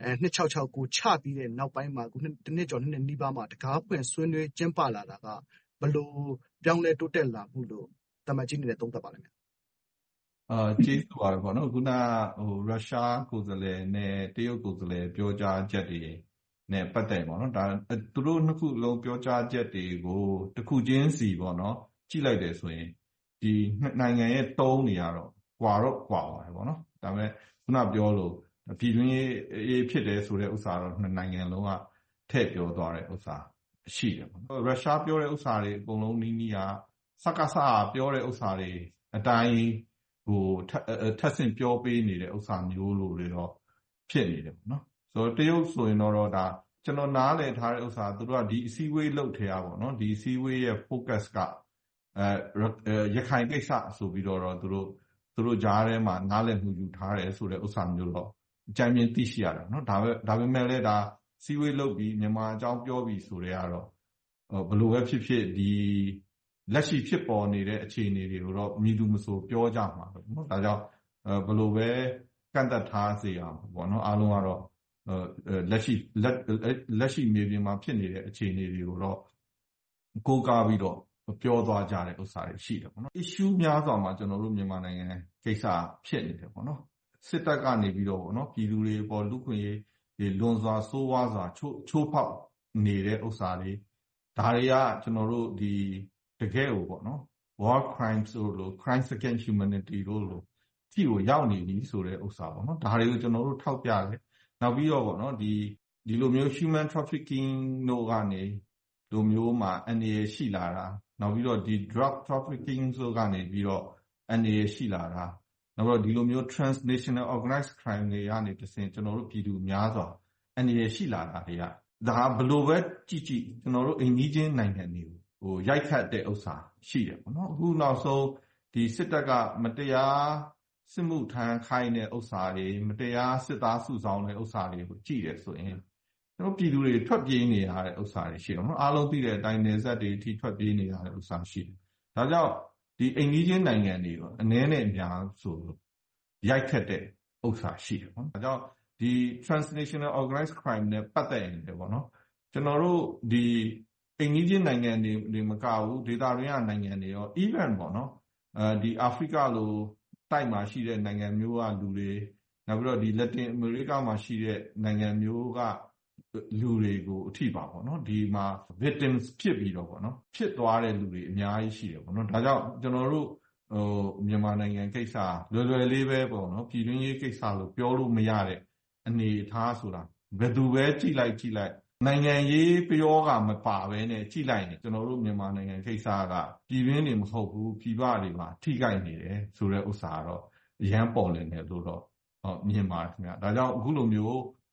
266ကိုချပြီးတဲ့နောက်ပိုင်းမှာခုတစ်နှစ်ကျော်နှစ်နီးပါးမှာတကားဖွင့်ဆွေးနွေးကျင်းပလာတာကဘလို့ပြောင်းလဲတိုးတက်လာမှုလို့တမန်ကြီးနေနဲ့သုံးသပ်ပါလိမ့်မယ်။ကျေးဇူးပါပဲပေါ့နော်ခုနရုရှားကိုယ်စားလှယ်နဲ့တရုတ်ကိုယ်စားလှယ်ပြောကြားချက်တွေနဲ့ပတ်သက်ပေါ့နော်ဒါသူတို့နှစ်ခုလုံးပြောကြားချက်တွေကိုတစ်ခုချင်းစီပေါ့နော်ကြည့်လိုက်တယ်ဆိုရင်ဒီနိုင်ငံရဲ့တုံးတွေကတော့ကွာပါတယ်ပေါ့နော်ဒါပေမဲ့ခုနပြောလို့ပြည်တွင်းရေးဖြစ်တယ်ဆိုတဲ့ဥစ္စာတော့နှစ်နိုင်ငံလုံးကထည့်ပြောသွားတဲ့ဥစ္စာရှိတယ်ပေါ့နော်ရုရှားပြောတဲ့ဥစ္စာတွေအကုန်လုံးနီးနီးကစကားပြောတဲ့ဥစ္စာတွေအတိုင်းဟိုထပ်ဆင့်ပြောပေးနေတဲ့ဥစ္စာမျိုးလိုတွေတော့ဖြစ်နေတယ်ပေါ့နော်ဆိုတော့တရုတ်ဆိုရင်တော့ဒါကျွန်တော်နားလည်ထားတဲ့ဥစ္စာသူတို့ကဒီအစည်းအဝေးလုပ်ထဲอ่ะပေါ့နော်ဒီအစည်းအဝေးရဲ့ focus ကရခိုင်ကိစ္စဆိုပြီးတော့သူတို့ကြားထဲမှာနားလည်မှုယူထားတယ်ဆိုတဲ့ဥစ္စာမျိုးတော့အကြမ်းမြင်သိရှိရတယ်နော်ဒါပေမဲ့လည်းဒါစီဝေးလုပ်ပြီးမြန်မာအကြောင်းပြောပြီးဆိုတဲ့ကတော့ဘလို့ပဲဖြစ်ဖြစ်ဒီလက်ရှိဖြစ်ပေါ်နေတဲ့အခြေအနေတွေကိုတော့မြည်သူမဆိုပြောကြမှာပဲနော်ဒါကြောင့်ဘလို့ပဲကန့်သက်ထားစေအောင်ပေါ့နော်အားလုံးကတော့လက်ရှိမြေပြင်မှာဖြစ်နေတဲ့အခြေအနေတွေကိုတော့ကိုးကားပြီးတော့ပြောသွားကြတဲ့ဥစ္စာတွေရှိတယ်ပေါ့နော် issue များစွာမှာကျွန်တော်တို့မြန်မာနိုင်ငံကိစ္စဖြစ်နေတယ်ပေါ့နော်စစ်တပ်ကနေပြီးတော့ပေါ့နော်ပြည်သူတွေပေါ်လူခွင့်ရေးလွန်စွာဆိုးဝါးစွာချိုးဖောက်နေတဲ့ဥစ္စာတွေဒါတွေကကျွန်တော်တို့ဒီတကယ်ကိုပေါ့နော် war crimes လို့ crimes against humanity လို့ဒီကိုရောက်နေပြီဆိုတဲ့ဥစ္စာပေါ့နော်ဒါတွေကိုကျွန်တော်တို့ထောက်ပြတယ်နောက်ပြီးတော့ပေါ့နော်ဒီလိုမျိုး human trafficking တို့ကနေလိုမျိုးမှာအနေရရှိလာတာနောက်ပြီးတော့ဒီ drug trafficking ဆိုကနေပြီးတော့အနေရရှိလာတာနောက်ပြီးတော့ဒီလိုမျိုး transnational organized crime တွေကနေတဆင့်ကျွန်တော်တို့ပြည်သူများစွာအနေရရှိလာတာတွေကဒါဘလို့ပဲကြည့်ကျွန်တော်တို့အိမ်ကြီးချင်းနိုင်ငံတွေကိုရိုက်ခတ်တဲ့ဥစ္စာရှိတယ်ပေါ့နော်အခုနောက်ဆုံးဒီစစ်တပ်ကမတရားစစ်မှုထမ်းခိုင်းတဲ့ဥစ္စာတွေမတရားစစ်သားစုဆောင်းတဲ့ဥစ္စာတွေကိုကြည့်တယ်ဆိုရင်ကျွန်တော်ပြည်သူတွေထွက်ပြေးနေရတဲ့ဥစ္စာတွေရှိတယ်နော်အားလုံးသိတဲ့အတိုင်းနယ်စပ်တွေအထိထွက်ပြေးနေရတဲ့ဥစ္စာရှိတယ်ဒါကြောင့်ဒီအိမ်ကြီးချင်းနိုင်ငံတွေရောအနည်းနဲ့အများဆိုရိုက်ခတ်တဲ့ဥစ္စာရှိတယ်ပေါ့ဒါကြောင့်ဒီ transnational organized crime နဲ့ပတ်သက်ရင်လည်းပေါ့နော်ကျွန်တော်တို့ဒီအိမ်ကြီးချင်းနိုင်ငံတွေမကဘူးဒေသတွင်းကနိုင်ငံတွေရော even ပေါ့နော်ဒီအာဖရိကလိုတိုက်မှာရှိတဲ့နိုင်ငံမျိုးကလူတွေနောက်ပြီးတော့ဒီ Latin America မှာရှိတဲ့နိုင်ငံမျိုးကလူတွေကိုအထိပါပေါ့နော်ဒီမှာ victims ဖြစ်ပြီးတော့ပေါ့နော်ဖြစ်သွားတဲ့လူတွေအများကြီးရှိတယ်ပေါ့နော်ဒါကြောင့်ကျွန်တော်တို့မြန်မာနိုင်ငံကိစ္စလွယ်လွယ်လေးပဲပေါ့နော်ပြည်တွင်းရေးကိစ္စလို့ပြောလို့မရတဲ့အနေအထားဆိုတာဘယ်သူပဲကြည့်လိုက်နိုင်ငံရေးပြောကမပါဘဲနဲ့ကြည့်လိုက်ရင်ကျွန်တော်တို့မြန်မာနိုင်ငံကိစ္စကပြည်တွင်းနေမဟုတ်ဘူးပြည်ပတွေမှာထိခိုက်နေတယ်ဆိုတဲ့ဥစ္စာကတော့အရန်ပေါ်လည်နေလို့တော့မြင်ပါတယ်ခင်ဗျာဒါကြောင့်အခုလိုမျိုး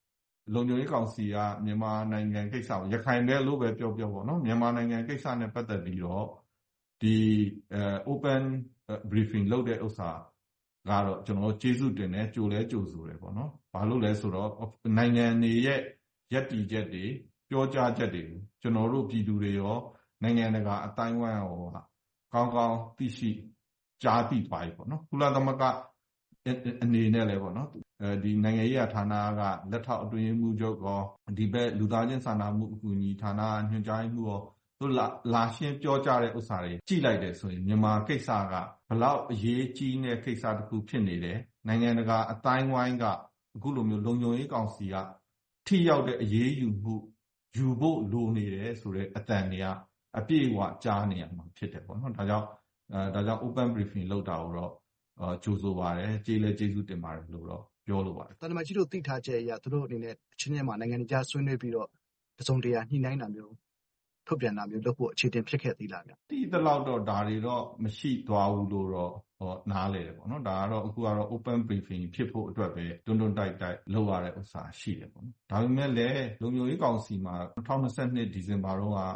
လုံခြုံရေးကောင်စီကမြန်မာနိုင်ငံကိစ္စကိုရခိုင်ပဲလို့ပဲပြောပေါ့နော်မြန်မာနိုင်ငံကိစ္စနဲ့ပတ်သက်ပြီးတော့ဒီ open briefing လုပ်တဲ့ဥစ္စာကတော့ကျွန်တော်ကျေးဇူးတင်တယ်ကြိုလဲကြိုဆိုတယ်ပေါ့နော်ဘာလို့လဲဆိုတော့နိုင်ငံတွေရဲ့ယက်တီချက်တွေပြောကြားချက်တွေကိုကျွန်တော်တို့ပြည်သူတွေရောနိုင်ငံတကာအတိုင်းအဝိုင်းရောကောင်းကောင်းသိရှိကြားသိပါပြီပေါ့နော်ကုလသမဂ္ဂအနေနဲ့လည်းပေါ့နော်ဒီနိုင်ငံရေးဌာနကလက်ထောက်အတွင်းမှုချုပ်ကောဒီဘက်လူသားချင်းစာနာမှုအကူအညီဌာနညွှန်ကြားမှုရောတို့လာရှင်းပြောကြတဲ့ဥစ္စာတွေကြည့်လိုက်တယ်ဆိုရင်မြန်မာကိစ္စကဘလောက်အရေးကြီးတဲ့ကိစ္စတစ်ခုဖြစ်နေတယ်နိုင်ငံတကာအတိုင်းဝိုင်းကအခုလိုမျိုးလုံခြုံရေးကောင်စီကထိရောက်တဲ့အရေးယူမှုယူဖို့လိုနေတယ်ဆိုတဲ့အတန်တွေကအပြည့်အဝကြားနေရမှာဖြစ်တယ်ပေါ့နော်ဒါကြောင့် open briefing လုပ်တာကိုတော့ကြိုဆိုပါတယ်ကျေးဇူးတင်ပါတယ်လို့တော့ပြောလိုပါတယ်တန်တမာကြီးတို့သိထားချက်အရသူတို့အနေနဲ့ချင်းချင်းမှာနိုင်ငံခြားဆွေးနွေးပြီးတော့တစုံတရာညှိနှိုင်းတာမျိုးထုတ်ပြန်တာမျိုးလုပ်ဖို့အခြေတင်ဖြစ်ခဲ့သေးလားဗျ။တိတလောက်တော့ဒါတွေတော့မရှိသွားဘူးလို့တော့နားလေတယ်ပေါ့နော်။ဒါကတော့အခုကတော့ open briefing ဖြစ်ဖို့အတွက်ပဲတွန်းတိုက်လုပ်ရတဲ့ဥစ္စာရှိတယ်ပေါ့နော်။ဒါပေမဲ့လည်းလုံခြုံရေးကောင်စီမှာ2022ဒီဇင်ဘာတုန်းက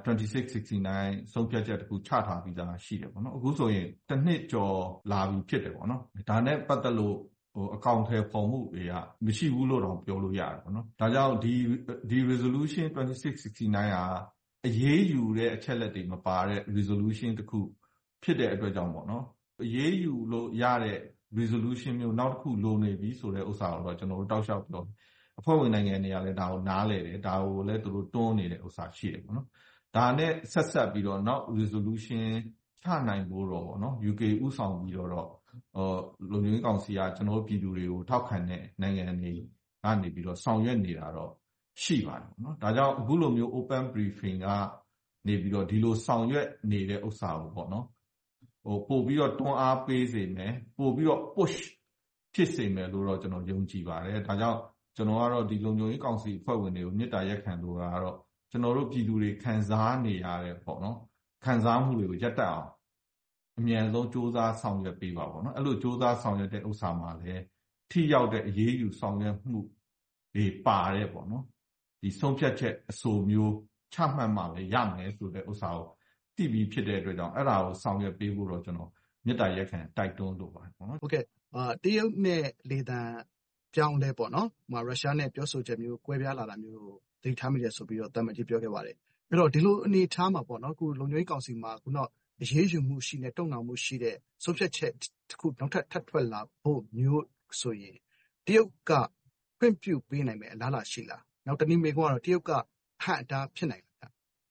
2669ဆုံးဖြတ်ချက်တစ်ခုချထားပြီးသားရှိတယ်ပေါ့နော်။အခုဆိုရင်တစ်နှစ်ကျော်လာပြီဖြစ်တယ်ပေါ့နော်။ဒါနဲ့ပတ်သက်လို့အကောင့်ထဲပေါ်မှုတွေကမရှိဘူးလို့တော့ပြောလို့ရတယ်ပေါ့နော်။ဒါကြောင့်ဒီ resolution 2669ကအရေးယူတဲ့အချက်လက်တွေမပါတဲ့ resolution တစ်ခုဖြစ်တဲ့အတွက်ကြောင့်ပေါ့နော်အရေးယူလို့ရတဲ့ resolution မျိုးနောက်တစ်ခုလိုနေပြီဆိုတဲ့ဥစ္စာကိုတော့ကျွန်တော်တို့တောက်လျှောက်ပြောအဖွဲ့ဝင်နိုင်ငံတွေကလည်းဒါကိုနားလည်တယ်ဒါကိုလည်းသူတို့တွန်းနေတဲ့ဥစ္စာရှိတယ်ပေါ့နော်ဒါနဲ့ဆက်ပြီးတော့နောက် resolution ချနိုင်ဖို့တော့ပေါ့နော် UK ဥဆောင်ပြီးတော့လုံခြုံရေးကောင်စီကကျွန်တော်တို့ပြည်သူတွေကိုထောက်ခံတဲ့နိုင်ငံတွေကနေပြီးတော့ဆောင်ရွက်နေတာတော့ရှိပါတယ်ပေါ့နော်ဒါကြောင့်အခုလိုမျိုး open briefing ကနေပြီးတော့ဒီလိုဆောင်ရွက်နေတဲ့ဥစ္စာကိုပေါ့နော်ပို့ပြီးတော့တွန်းအားပေးစေမယ်ပို့ပြီးတော့ push ဖြစ်စေမယ်လို့တော့ကျွန်တော်ယုံကြည်ပါတယ်ဒါကြောင့်ကျွန်တော်ကတော့ဒီလုံခြုံရေးကောင်စီအဖွဲ့ဝင်တွေကိုမေတ္တာရက်ခံလို့ကတော့ကျွန်တော်တို့ပြည်သူတွေခံစားနေရတဲ့ပေါ့နော်ခံစားမှုတွေကိုရပ်တန့်အောင်အမြန်ဆုံးစ조사ဆောင်ရွက်ပေးပါပေါ့နော်အဲ့လိုစ조사ဆောင်ရွက်တဲ့ဥစ္စာမှာလည်းထိရောက်တဲ့အရေးယူဆောင်ရွက်မှုတွေပါတယ်ပေါ့နော်ဒီဆုံးဖြတ်ချက်အဆိုမျိုးချမှတ်မှလည်းရမယ်ဆိုတဲ့ဥစ္စာကိုသိပြီးဖြစ်တဲ့အတွက်ကြောင့်အဲ့ဒါကိုဆောင်ရွက်ပေးဖို့တော့ကျွန်တော်မေတ္တာရက်ခံတိုက်တွန်းလိုပါတယ်ပေါ့နော်ဟုတ်ကဲ့တရုတ်နဲ့လေသံပြောင်းလဲပေါ့နော်ရုရှားနဲ့ပြောဆိုချက်မျိုးကွဲပြားလာတာမျိုးသတိထားမိတယ်ဆိုပြီးတော့တမန်ကြီးပြောခဲ့ပါတယ်အဲ့တော့ဒီလိုအနေထားမှာပေါ့နော်ခုလုံခြုံရေးကောင်စီမှာခုတော့အရေးယူမှုရှိတဲ့တုံ့နှောင်မှုရှိတဲ့ဆုံးဖြတ်ချက်တစ်ခုနောက်ထပ်ထွက်လာဖို့မျိုးဆိုရင်တရုတ်ကခွင့်ပြုပေးနိုင်မယ်အလားအလာရှိလားနောက်တနည်းမေးခွန်းကတော့တရုတ်ကဟန့်တားဖြစ်နိုင်လား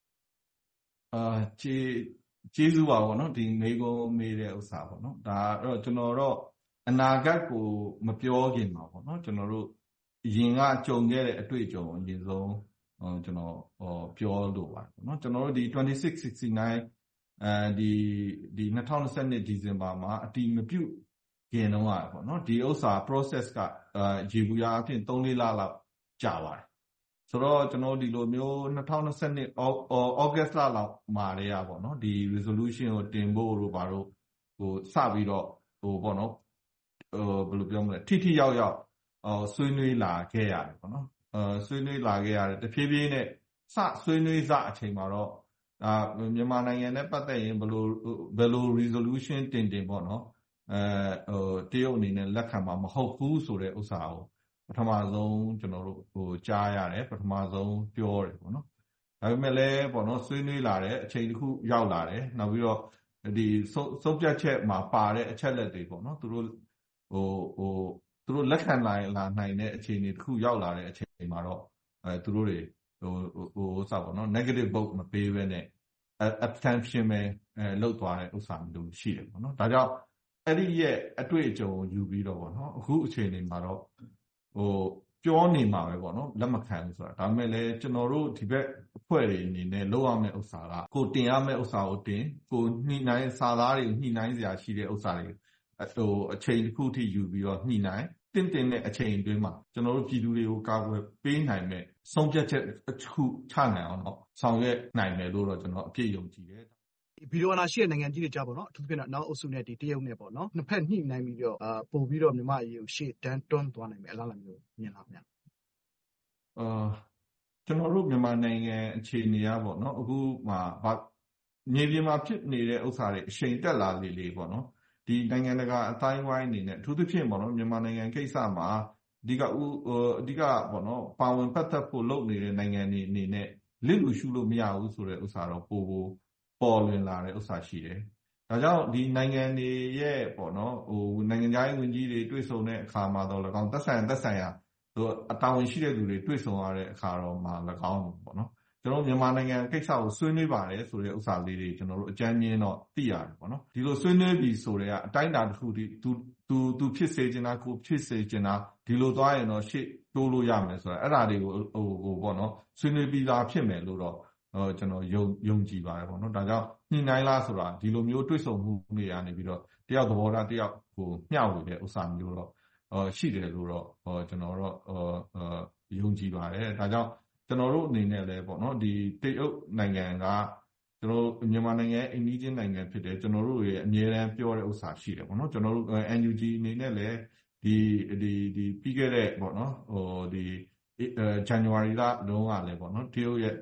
ကျေးဇူးပါပေါ့နော်ဒီမေးခွန်းမေးတဲ့ဥစ္စာပေါ့နော်ဒါတော့ကျွန်တော်တော့အနာဂတ်ကိုမပြောခင်ပါပေါ့နော်ကျွန်တော်တို့အရင်ကကြုံခဲ့တဲ့အတွေ့အကြုံအရင်ဆုံးကျွန်တော်ပြောလို့ပါတယ်ပေါ့နော်ကျွန်တော်တို့ဒီ2669ဒီ2022ဒီဇင်ဘာမှာအတီးမပြုတ်ခင်တော့ပေါ့နော်ဒီဥစ္စာ process ကရေဘူးရအဖြစ်3-4လလောက်ကြာပါတယ်ဆိုတော့ကျွန်တော်ဒီလိုမျိုး2022 August လလောက်မှာတည်းရပေါ့နော်ဒီ resolution ကိုတင်ဖို့တို့ဘာလို့စပြီးတော့ပေါ့နော်ဘယ်လိုပြောမလဲထိရောက်ဆွေးနွေးလာခဲ့ရတယ်ပေါ့နော်ဆွေးနွေးလာခဲ့ရတယ်တဖြည်းဖြည်းနဲ့ဆွေးနွေးအချိန်မှာတော့မြန်မာနိုင်ငံနဲ့ပတ်သက်ရင်ဘယ်လို resolution တင်ပေါ့နော်တရုတ်အနေနဲ့လက်ခံမှာမဟုတ်ဘူးဆိုတဲ့ဥစ္စာကိုပထမဆုံးကျွန်တော်တို့ကြားရတယ်ပထမဆုံးပြောတယ်ပေါ့နော်ဒါပေမဲ့လည်းပေါ့နော်ဆွေးနွေးလာတဲ့အချိန်တစ်ခုရောက်လာတယ်နောက်ပြီးတော့ဒီဆုံးဖြတ်ချက်မှာပါတဲ့အချက်လက်တွေပေါ့နော်သူတို့လက်ခံလာနိုင်တဲ့အခြေအနေတစ်ခုရောက်လာတဲ့အချိန်မှာတော့သူတို့တွေစပေါ့နော် negative vote မပေးဘဲနဲ့ abstention ပဲလောက်သွားတဲ့ဥစ္စာမျိုးရှိတယ်ပေါ့နော်ဒါကြောင့်အဲ့ဒီရဲ့အတွေ့အကြုံကိုယူပြီးတော့ပေါ့နော်အခုအချိန်လေးမှာတော့ပြောနေမှာပဲပေါ့နော်လက်မခံဘူးဆိုတာဒါပေမဲ့လည်းကျွန်တော်တို့ဒီဘက်အဖွဲ့တွေအနေနဲ့လုပ်ရမယ့်ဥစ္စာကကိုတင်ရမယ့်ဥစ္စာကိုတင်ကိုညှိနှိုင်းစာသားတွေကိုညှိနှိုင်းစရာရှိတဲ့ဥစ္စာတွေအချိန်တစ်ခုထိယူပြီးတော့ညှိနှိုင်းတင်တဲ့အချိန်အတွင်းမှာကျွန်တော်တို့ပြည်သူတွေကိုကာကွယ်ပေးနိုင်မဲ့ဆုံးဖြတ်ချက်တစ်ခုချနိုင်အောင်တော့ဆောင်ရွက်နိုင်မယ်လို့တော့ကျွန်တော်အပြည့်ယုံကြည်တယ်ဗီဒီယိုနာရှိတဲ့နိုင်ငံကြီးတွေကြားပေါ့နော်အထူးသဖြင့်နောက်အုပ်စုနဲ့ဒီတရုတ်နဲ့ပေါ့နော်နှစ်ဖက်ညှိနှိုင်းပြီးတော့ပို့ပြီးတော့မြန်မာအရေးကိုရှေ့တန်းတွန်းသွားနိုင်မယ်အလားအလာမျိုးမြင်လားဗျာကျွန်တော်တို့မြန်မာနိုင်ငံအခြေအနေကပေါ့နော်အခုမှမြေပြင်မှာဖြစ်နေတဲ့ဥစ္စာတွေအရှိန်တက်လာလေပေါ့နော်ဒီနိုင်ငံတကာအတိုင်းဝိုင်းအနေနဲ့အထူးသဖြင့်ပေါ့နော်မြန်မာနိုင်ငံကိစ္စမှာအဓိကပေါ့နော်ပါဝင်ပတ်သက်ဖို့လုပ်နေတဲ့နိုင်ငံတွေအနေနဲ့လစ်လူရှုလို့မရဘူးဆိုတဲ့ဥစ္စာတော့ပိုပေါ်လွင်လာတဲ့ဥစ္စာရှိတယ်။ဒါကြောင့်ဒီနိုင်ငံတွေရဲ့ပေါ့နော်နိုင်ငံခြားရေးဝန်ကြီးတွေတွေ့ဆုံတဲ့အခါမှာတော့၎င်းသက်ဆိုင်ရာအတာဝန်ရှိတဲ့သူတွေတွေ့ဆုံရတဲ့အခါတော့မှ၎င်းပေါ့နော်ကျွန်တော်မြန်မာနိုင်ငံကိစ္စကိုဆွေးနွေးပါတယ်ဆိုတဲ့ဥစ္စာလေးတွေကျွန်တော်တို့အကြမ်းမြင်တော့သိရတယ်ပေါ့နော်ဒီလိုဆွေးနွေးပြီးဆိုတဲ့အတိုင်းအတာတစ်ခုသူဖြစ်စေချင်တာကိုဖြစ်စေချင်တာဒီလိုသွားရင်တော့ရှေ့တိုးလို့ရမယ်ဆိုတာအဲ့ဒါတွေကိုပေါ့နော်ဆွေးနွေးပြီးသားဖြစ်မယ်လို့တော့ကျွန်တော်ယုံကြည်ပါတယ်ပေါ့နော်ဒါကြောင့်ညှိနှိုင်းလားဆိုတာဒီလိုမျိုးတွေ့ဆုံမှုတွေကနေပြီးတော့တယောက်သဘောထားတယောက်ကိုမျှဝေတဲ့ဥစ္စာမျိုးတော့ရှိတယ်လို့တော့ကျွန်တော်တော့ယုံကြည်ပါတယ်ဒါကြောင့်ကျွန်တော်တို့အနေနဲ့လည်းပေါ့နော်ဒီတရုတ်နိုင်ငံကကျွန်တော်မြန်မာနိုင်ငံအိမ်နီးချင်းနိုင်ငံဖြစ်တယ်ကျွန်တော်တို့ရဲ့အမြဲတမ်းပြောတဲ့ဥစ္စာရှိတယ်ပေါ့နော်ကျွန်တော်တို့ NUG အနေနဲ့လည်းဒီပြီးခဲ့တဲ့ပေါ့နော်ဒီJanuary လတုန်းကလည်းပေါ့နော်တရုတ်ရဲ့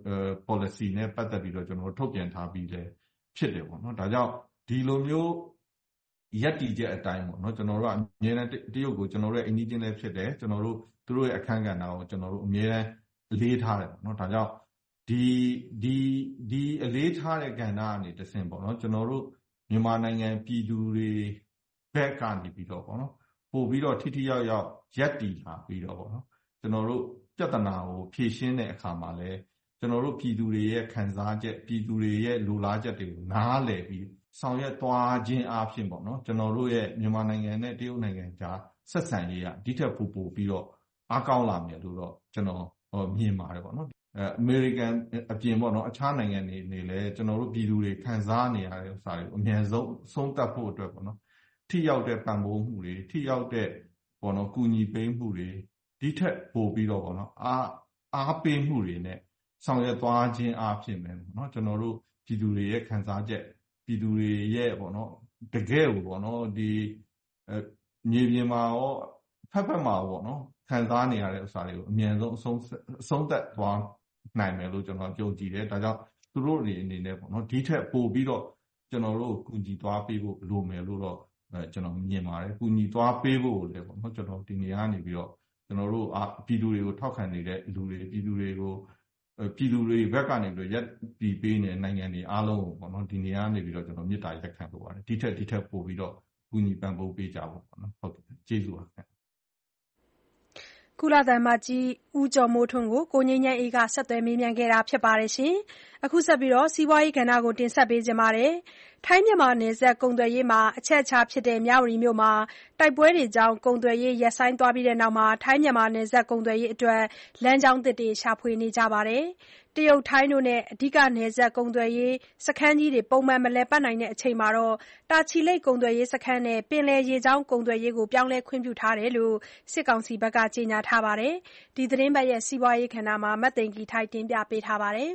policy နဲ့ပတ်သက်ပြီးတော့ကျွန်တော်ထုတ်ပြန်ထားပြီးလည်းဖြစ်တယ်ပေါ့နော်ဒါကြောင့်ဒီလိုမျိုးရပ်တည်ချက်အတိုင်းပေါ့နော်ကျွန်တော်တို့ကအမြဲတမ်းတရုတ်ကိုကျွန်တော်တို့ရဲ့အိမ်နီးချင်းလည်းဖြစ်တယ်ကျွန်တော်တို့သူတို့ရဲ့အခန်းကဏ္ဍကိုကျွန်တော်တို့အမြဲတမ်းအလေးထားတယ်ပေါ့နော်ဒါကြောင့်ဒီအလေးထားတဲ့ကဏ္ဍကနေတဆင့်ပေါ့နော်ကျွန်တော်တို့မြန်မာနိုင်ငံပြည်သူတွေဘက်ကနေပြီးတော့ပေါ့နော်ပို့ပြီးတော့ထိထိရောက်ရောက်ရပ်တည်လာပြီးတော့ပေါ့နော်ကျွန်တော်တို့ပြဿနာကိုဖြေရှင်းတဲ့အခါမှာလည်းကျွန်တော်တို့ပြည်သူတွေရဲ့ခံစားချက်ပြည်သူတွေရဲ့လိုလားချက်တွေကိုနားလည်ပြီးဆောင်ရွက်သွားခြင်းအပြင်ပေါ့နော်ကျွန်တော်တို့ရဲ့မြန်မာနိုင်ငံနဲ့တရုတ်နိုင်ငံကြားဆက်ဆံရေးကဒီထက်ပိုပြီးတော့အားကောင်းလာမယ်လို့တော့ကျွန်တော်မြင်ပါတယ်ပေါ့နော်အမေရိကန်အပြင်ပေါ့နော်အခြားနိုင်ငံတွေနေလည်းကျွန်တော်တို့ပြည်သူတွေခံစားနေရတဲ့ဥစ္စာတွေကိုအမြန်ဆုံးဆုံးသက်ဖို့အတွက်ပေါ့နော်ထိရောက်တဲ့ပံ့ပိုးမှုတွေထိရောက်တဲ့ပေါ့နော်ကူညီပေးမှုတွေဒီထက်ပိုပြီးတော့ပေါ့နော်အားပေးမှုတွေနဲ့ဆောင်ရွက်သွားခြင်းအပြင်ပဲပေါ့နော်ကျွန်တော်တို့ပြည်သူတွေရဲ့ခံစားချက်ပြည်သူတွေရဲ့ပေါ့နော်တကယ်ကိုပေါ့နော်ဒီမြေပြင်မှာရောဖက်မှာပေါ့နော်ခံစားနေရတဲ့ဥစ္စာတွေကိုအမြန်ဆုံးအဆုံးသက်သွားနိုင်မယ်လို့ကျွန်တော်ယုံကြည်တယ်ဒါကြောင့်သူတို့တွေအနေနဲ့ပေါ့နော်ဒီထက်ပိုပြီးတော့ကျွန်တော်တို့ကူညီသွားပေးဖို့လိုမယ်လို့တော့ကျွန်တော်မြင်ပါတယ်ကူညီသွားပေးဖို့လည်းပေါ့နော်ကျွန်တော်ဒီနေရာနေပြီးတော့ကျွန်တော်တို့ပြည်သူတွေကိုထောက်ခံနေတဲ့လူတွေပြည်သူတွေဘက်ကနေပြီးတော့ရပ်တည်ပေးနေတဲ့နိုင်ငံတွေအားလုံးကိုပေါ့နော်ဒီနေရာနေပြီးတော့ကျွန်တော်မေတ္တာရက်ခံလိုပါတယ်ဒီထက်ပိုပြီးတော့ကူညီပံ့ပိုးပေးကြဖို့ပေါ့နော်ဟုတ်ကဲ့ကျေးဇူးပါခင်ကုလသမဂ္ဂကြီးဦးကျော်မိုးထွန်းကိုကိုငြိမ်းချမ်းအေးကဆက်သွယ်မေးမြန်းခဲ့တာဖြစ်ပါတယ်ရှင်အခုဆက်ပြီးစီးပွားရေးကဏ္ဍကိုတင်ဆက်ပေးကြပါမယ်ထိုင်းမြန်မာနယ်စပ်ကုန်သွယ်ရေးမှာအချက်အခြာဖြစ်တဲ့မြဝတီမြို့မှာတိုက်ပွဲတွေကြောင့်ကုန်သွယ်ရေးရပ်ဆိုင်းသွားပြီးတဲ့နောက်ထိုင်းမြန်မာနယ်စပ်ကုန်သွယ်ရေးအတွက်လမ်းကြောင်းသစ်တွေရှာဖွေနေကြပါတယ်တရုတ်ထိုင်းတို့နဲ့အဓိကနယ်စပ်ကုန်သွယ်ရေးစခန်းကြီးတွေပုံမှန်မလည်ပတ်နိုင်တဲ့အချိန်မှာတာချီလိတ်ကုန်သွယ်ရေးစခန်းနဲ့ပင်လယ်ရေကြောင်းကုန်သွယ်ရေးကိုပြောင်းလဲခွင့်ပြုထားတယ်လို့စစ်ကောင်စီဘက်ကကြေညာထားပါတယ်ဒီသတင်းပတ်ရဲ့စီးပွားရေးကဏ္ဍမှာမသိင်္ဂီထိုက်တင်ပြပေးထားပါတယ်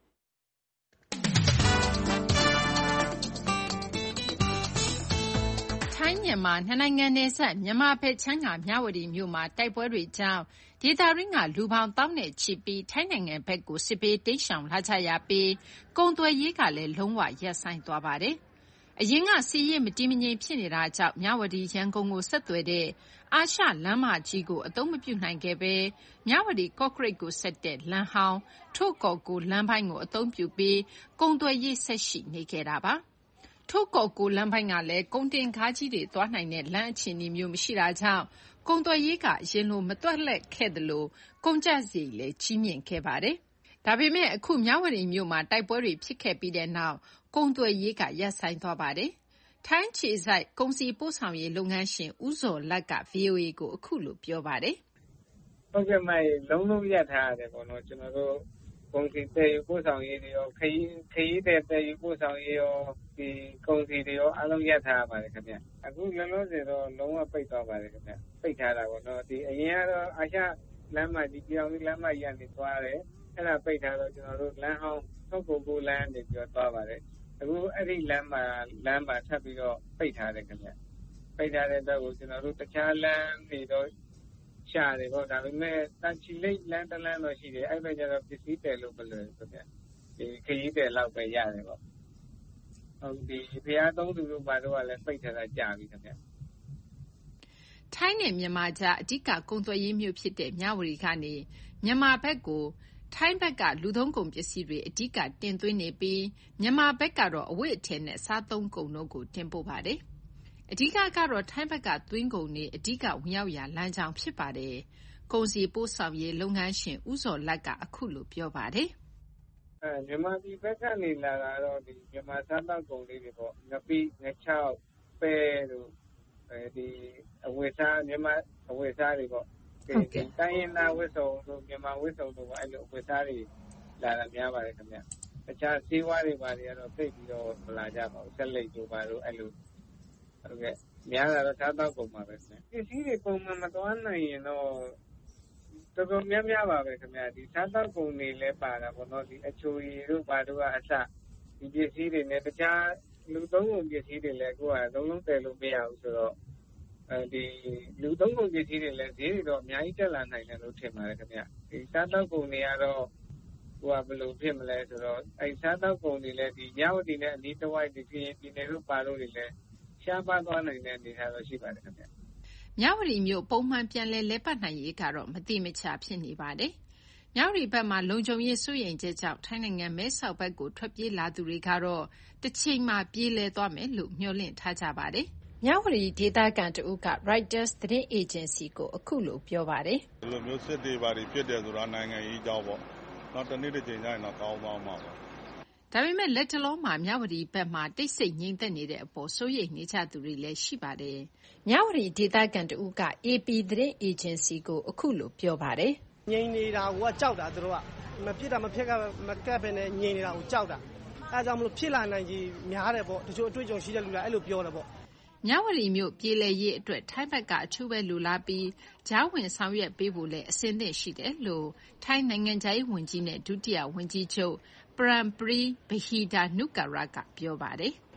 ထိုင်းမြန်မာနှစ်နိုင်ငံနယ်စပ်မြန်မာဘက်ခြမ်းကမြဝတီမြို့မှာတိုက်ပွဲတွေကြောင့်ဒေသတွင်းကလူပေါင်းသောင်းနဲ့ချီပြီးထိုင်းနိုင်ငံဘက်ကိုစစ်ဘေးတိမ်းရှောင်လာကြရပြီးကုန်သွယ်ရေးကလည်းလုံးဝရပ်ဆိုင်းသွားပါတယ်။အရင်ကစစ်ရေးမတည်မငြိမ်ဖြစ်နေတာကြောင့်မြဝတီရန်ကုန်ကိုဆက်သွယ်တဲ့အာရှလမ်းမကြီးကိုအသုံးမပြုနိုင်ခဲ့ဘဲမြဝတီကော့ကရိတ်ကိုဆက်တဲ့လမ်းဟောင်းထို့ကော်ကိုလမ်းပိုင်းကိုအသုံးပြုပြီးကုန်သွယ်ရေးဆက်ရှိနေခဲ့တာပါ။ထို့ကော်ကိုလမ်းပိုင်းကလည်းကုန်တင်ကားကြီးတွေသွားနိုင်တဲ့လမ်းအခြေအနေမျိုးမရှိတာကြောင့်ကုန်သွယ်ရေးကအရင်လိုမတွက်လက်ခဲ့သလိုကုန်ကျစရိတ်လည်းကြီးမြင့်ခဲ့ပါတယ်။ဒါပေမဲ့အခုမြဝတီမြို့မှာတိုက်ပွဲတွေဖြစ်ခဲ့ပြီးတဲ့နောက်ကုန်သွယ်ရေးကရပ်ဆိုင်းသွားပါတယ်။ထိုင်းခြေစိုက်ကုန်စည်ပို့ဆောင်ရေးလုပ်ငန်းရှင်ဦးဇော်လတ်က VOA ကိုအခုလိုပြောပါတယ်။ဟုတ်ကဲ့လုံးရပ်ထားရတယ်ပေါ့နော်ကျွန်တော်တို့ကုန်စည်သယ်ယူပို့ဆောင်ရေးတွေရောခရီးသယ်ယူပို့ဆောင်ရေးရောဒီကုန်စည်တွေရောအားလုံးရပ်ထားရပါတယ်ခင်ဗျအခုလောလောဆယ်တော့လုံးဝပိတ်သွားပါတယ်ခင်ဗျပိတ်ထားတာပေါ့နော်ဒီအရင်ကတော့အာရှလမ်းမကြီးပြောင်းလမ်းမကြီးကနေသွားတယ်အဲ့ဒါပိတ်ထားတော့ကျွန်တော်တို့လမ်းဟောင်းထုတ်ကိုလမ်းနေပြီးတော့သွားပါတယ်အခုအဲ့ဒီလမ်းမှာထပ်ပြီးတော့ပိတ်ထားတယ်ခင်ဗျပိတ်ထားတဲ့အတွက်ကိုကျွန်တော်တို့တခြားလမ်းတွေတော့ရှာတယ်ပေါ့ဒါပေမဲ့တာချီလိတ်လမ်းတစ်လမ်းတော့ရှိတယ်အဲ့ဘက်ကျတော့ပစ္စည်းတယ်လို့မလွယ်ဘူးခင်ဗျဒီခရီးတယ်လောက်ပဲရတယ်ပေါ့ဟုတ်ဒီဖျားသုံးသူတို့ဘာတို့ကလည်းပိတ်ထားတာကြာပြီခင်ဗျထိုင်းနဲ့မြန်မာကြားအဓိကကုန်သွယ်ရေးမြို့ဖြစ်တဲ့မြဝတီကနေမြန်မာဘက်ကိုထိုင်းဘက်ကလူသုံးကုန်ပစ္စည်းတွေအဓိကတင်သွင်းနေပြီးမြန်မာဘက်ကတော့အဝတ်အထည်နဲ့စားသုံးကုန်တို့ကိုတင်ပို့ပါတယ်။အဓိကကတော့ထိုင်းဘက်ကသွင်းကုန်တွေအဓိကဝင်ရောက်ရာလမ်းကြောင်းဖြစ်ပါတယ်။ကုန်စည်ပို့ဆောင်ရေးလုပ်ငန်းရှင်ဦးစောလတ်ကအခုလိုပြောပါတယ်။မြန်မာပြည်ဘက်ကနေလာတာတော့ဒီမြန်မာစားသောက်ကုန်လေးတွေပေါ့ငပိငချောက်ပဲတို့ဒီအဝတ်စားမြန်မာအဝတ်စားတွေပေါ့တိုင်းရင်းသားဝတ်စုံတို့မြန်မာဝတ်စုံတို့အဲ့လိုဝတ်စားတွေလာတာများပါတယ်ခင်ဗျတခြားဈေးဝါးတွေပါတွေကတော့သိပြီးတော့မလာကြပါဘူးဆက်လက်တို့ပါတို့အဲ့လိုဟုတ်ကဲ့များတာတော့စားတော့ကုန်ပါပဲခင်ဗျပစ္စည်းတွေပုံမှန်မသွားနိုင်ရင်တော့တော်တော်များများပါပဲခင်ဗျဒီစားတော့ကုန်တွေလည်းပါတာပေါ့နော်ဒီအချိုရည်တို့ပါတို့ကအစဒီပစ္စည်းတွေနဲ့တခြားလူသုံးကုန်ပစ္စည်းတွေလည်းကိုယ်ကလုံးလုံးတည်လို့မရဘူးဆိုတော့ဒီလူသုံးကုန်ပစ္စည်းတွေလည်းဈေးတွေတော့အများကြီးတက်လာနိုင်တယ်လို့ထင်ပါတယ်ခင်ဗျဒီစားတော့ကုန်တွေကတော့ဟိုကဘယ်လိုဖြစ်မလဲဆိုတော့အဲစားတော့ကုန်တွေလည်းဒီညဝတီနဲ့အနီးတစ်ဝိုက်ဒီပြည်နယ်တို့ပါလို့တွေလည်းရှားပါသွားနိုင်တဲ့အနေအထားတော့ရှိပါတယ်ခင်ဗျမြဝတီမြို့ပုံမှန်ပြန်လဲပတ်နိုင်ရေးကတော့မတိမကျဖြစ်နေပါတယ်မြဝတီဘက်မှာလုံခြုံရေးစိုးရိမ်ချက်ကြောင့်ထိုင်းနိုင်ငံမဲဆောက်ဘက်ကိုထွက်ပြေးလာသူတွေကတော့တစ်ချိန်မှာပြေးလဲသွားမယ်လို့မျှော်လင့်ထားကြပါတယ်မြဝတီဒေသခံတဦးက Reuters သတင်းအေဂျင်စီကိုအခုလိုပြောပါတယ်ဒီလိုမျိုးစစ်တွေပါဖြစ်တယ်ဆိုတာနိုင်ငံရေးကြောင်းပေါ့နောက်တစ်နေ့တစ်ချိန်ကျရင်တော့ကောင်းသွားမှာပါဒါပေမဲ့လက်တလုံးမှာမြဝတီဘက်မှာတိတ်ဆိတ်ငြိမ်သက်နေတဲ့အပေါ်စိုးရိမ်နေကြသူတွေလည်းရှိပါတယ်မြဝတီဒေသခံတဦးက AP သတင်းအေဂျင်စီကိုအခုလိုပြောပါတယ်ငြိမ်နေတာကကြောက်တာသူတို့ကမဖြစ်တာမဖြစ်ကမကပ်ပဲနဲ့ငြိမ်နေတာကိုကြောက်တာအဲဒါကြောင့်မလို့ဖြစ်လာနိုင်ကြီးများတယ်ပေါ့တချို့အတွေ့အကြုံရှိတဲ့လူတွေကအဲ့လိုပြောတယ်ပေါ့မြဝတီမြို့ပြေလည်ရေးအတွက်ထိုင်းဘက်ကအထူးပဲလိုလားပြီးကြားဝင်ဆောင်ရွက်ပေးဖို့လည်းအဆင်သင့်ရှိတယ်လို့ထိုင်းနိုင်ငံခြားရေးဝန်ကြီးနဲ့ဒုတိယဝန်ကြီးချုပ်ပရမ်ပရီဘဟီဒါနုကာရကပြောပါတယ်။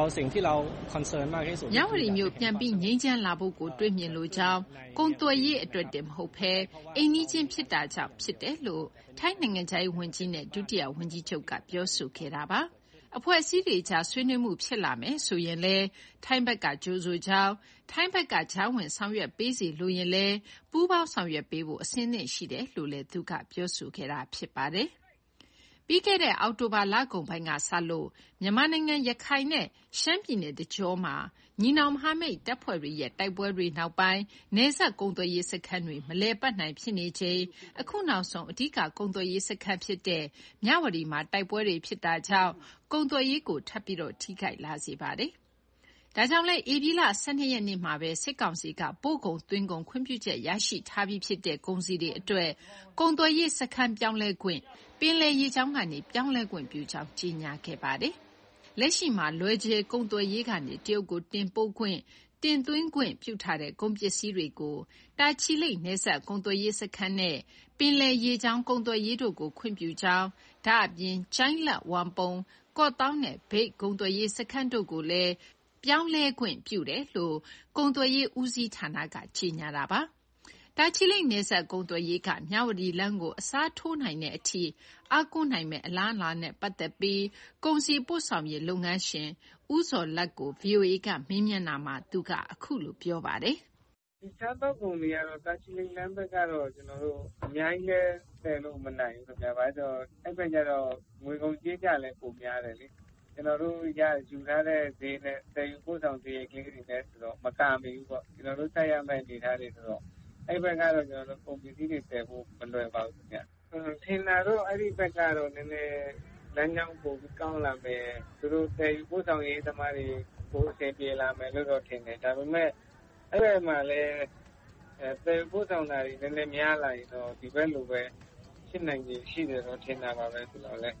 မြဝတီမြို့ပြန်ပြီးငြိမ်းချမ်းလာဖို့ကိုတွေးမြင်လိုကြောင်းကုန်သွယ်ရေးအတွက်တင်မဟုတ်ဘဲအိမ်နီးချင်းဖြစ်တာကြောင့်ဖြစ်တယ်လို့ထိုင်းနိုင်ငံခြားရေးဝန်ကြီးနဲ့ဒုတိယဝန်ကြီးချုပ်ကပြောဆိုခဲ့တာပါ။အဖွဲ့အစည်းတွေကြားဆွေးနွေးမှုဖြစ်လာမယ်ဆိုရင်လည်းထိုင်းဘက်ကကြိုးဆိုကြောင်းထိုင်းဘက်ကကြားဝင်ဆောင်ရွက်ပေးစီလိုရင်လည်းပူးပေါင်းဆောင်ရွက်ပေးဖို့အဆင်သင့်ရှိတယ်လို့လည်းသူကပြောဆိုခဲ့တာဖြစ်ပါတယ်။ပြီးခဲ့တဲ့အောက်တိုဘာလကုန်ပိုင်းကစလို့မြန်မာနိုင်ငံရခိုင်နဲ့ရှမ်းပြည်နယ်တကြောမှာညီနောင်မဟာမိတ်တပ်ဖွဲ့တွေရဲ့တိုက်ပွဲတွေနောက်ပိုင်းနယ်စပ်ကုန်သွယ်ရေးစခန်းတွေမလည်ပတ်နိုင်ဖြစ်နေချိန်အခုနောက်ဆုံးအဓိကကုန်သွယ်ရေးစခန်းဖြစ်တဲ့မြဝတီမှာတိုက်ပွဲတွေဖြစ်တာကြောင့်ကုန်သွယ်ရေးကိုထပ်ပြီးထိခိုက်လာစေပါတယ်။ဒါကြောင့်လည်းဧပြီလ12ရက်နေ့မှာပဲစစ်ကောင်စီကပို့ကုန်သွင်းကုန်ခွင့်ပြုချက်ရရှိထားပြီးဖြစ်တဲ့ကုန်စည်တွေအတွက်ကုန်သွယ်ရေးစခန်းပြောင်းလဲခွင့်ပင်လယ်ရေကြောင်းကနေပြောင်းလဲခွင့်ပြုကြောင်းကြေညာခဲ့ပါတယ်။လက်ရှိမှာလွယ်ကျယ်ကုန်သွယ်ရေးကနေတရုတ်ကိုတင်ပို့ခွင့်တင်သွင်းခွင့်ပြုထားတဲ့ကုန်ပစ္စည်းတွေကိုတာချီလိတ်နယ်စပ်ကုန်သွယ်ရေးစခန်းနဲ့ပင်လယ်ရေကြောင်းကုန်သွယ်ရေးတို့ကိုခွင့်ပြုကြောင်းဒါအပြင်ကျိုင်းလတ်ဝမ်ပုံကော့တောင်းနဲ့မြိတ်ကုန်သွယ်ရေးစခန်းတို့ကိုလည်းပြောင်းလဲခွင့်ပြုတယ်လို့ကုန်သွယ်ရေးဦးစီးဌာနကကြေညာတာပါ။တာချီလိတ်နယ်စပ်ကုန်သွယ်ရေးကမြဝတီလမ်းကိုအစားထိုးနိုင်တဲ့အထိအားကိုးနိုင်မဲ့အလားအလာနဲ့ပတ်သက်ပြီးကုန်စည်ပို့ဆောင်ရေးလုပ်ငန်းရှင်ဦးစောလတ်ကို VOA ကမေးမြန်းတာမှာသူကအခုလိုပြောပါတယ်။ဒီစားတော့ကုန်တွေကတော့တာချီလိတ်လမ်းဘက်ကတော့ကျွန်တော်တို့အများကြီးလဲတည်လို့မနိုင်ဘူးခင်ဗျာ။ဘာလို့အဲ့ဘက်ကျတော့ငွေကုန်ကြေးကျလည်းပုံများတယ်လေ။ကျွန်တော်တို့ယူထားတဲ့ဈေးနဲ့တည်ယူပို့ဆောင်ဈေးကလေးတွေနဲ့ဆိုတော့မကမီဘူးပေါ့ကျွန်တော်တို့ဆက်ရမယ့်အနေထားတွေဆိုတော့အဲ့ဘက်ကတော့ကျွန်တော်တို့ကုန်ပစ္စည်းတွေတည်ဖို့မလွယ်ပါဘူးခင်ဗျ။ထင်တာတော့အဲ့ဒီဘက်ကတော့နည်းနည်းလမ်းကြောင်းပိုပြီးကောင်းလာမယ်သူတို့တည်ယူပို့ဆောင်ရေးသမားတွေပိုအဆင်ပြေလာမယ်လို့တော့ထင်တယ်ဒါပေမဲ့အဲ့ဘက်မှာလည်းတည်ယူပို့ဆောင်တာတွေနည်းနည်းများလာရင်တော့ဒီဘက်လိုပဲဖြစ်နိုင်ကြီးရှိတယ်တော့ထင်တာပါပဲဆိုတော့လေ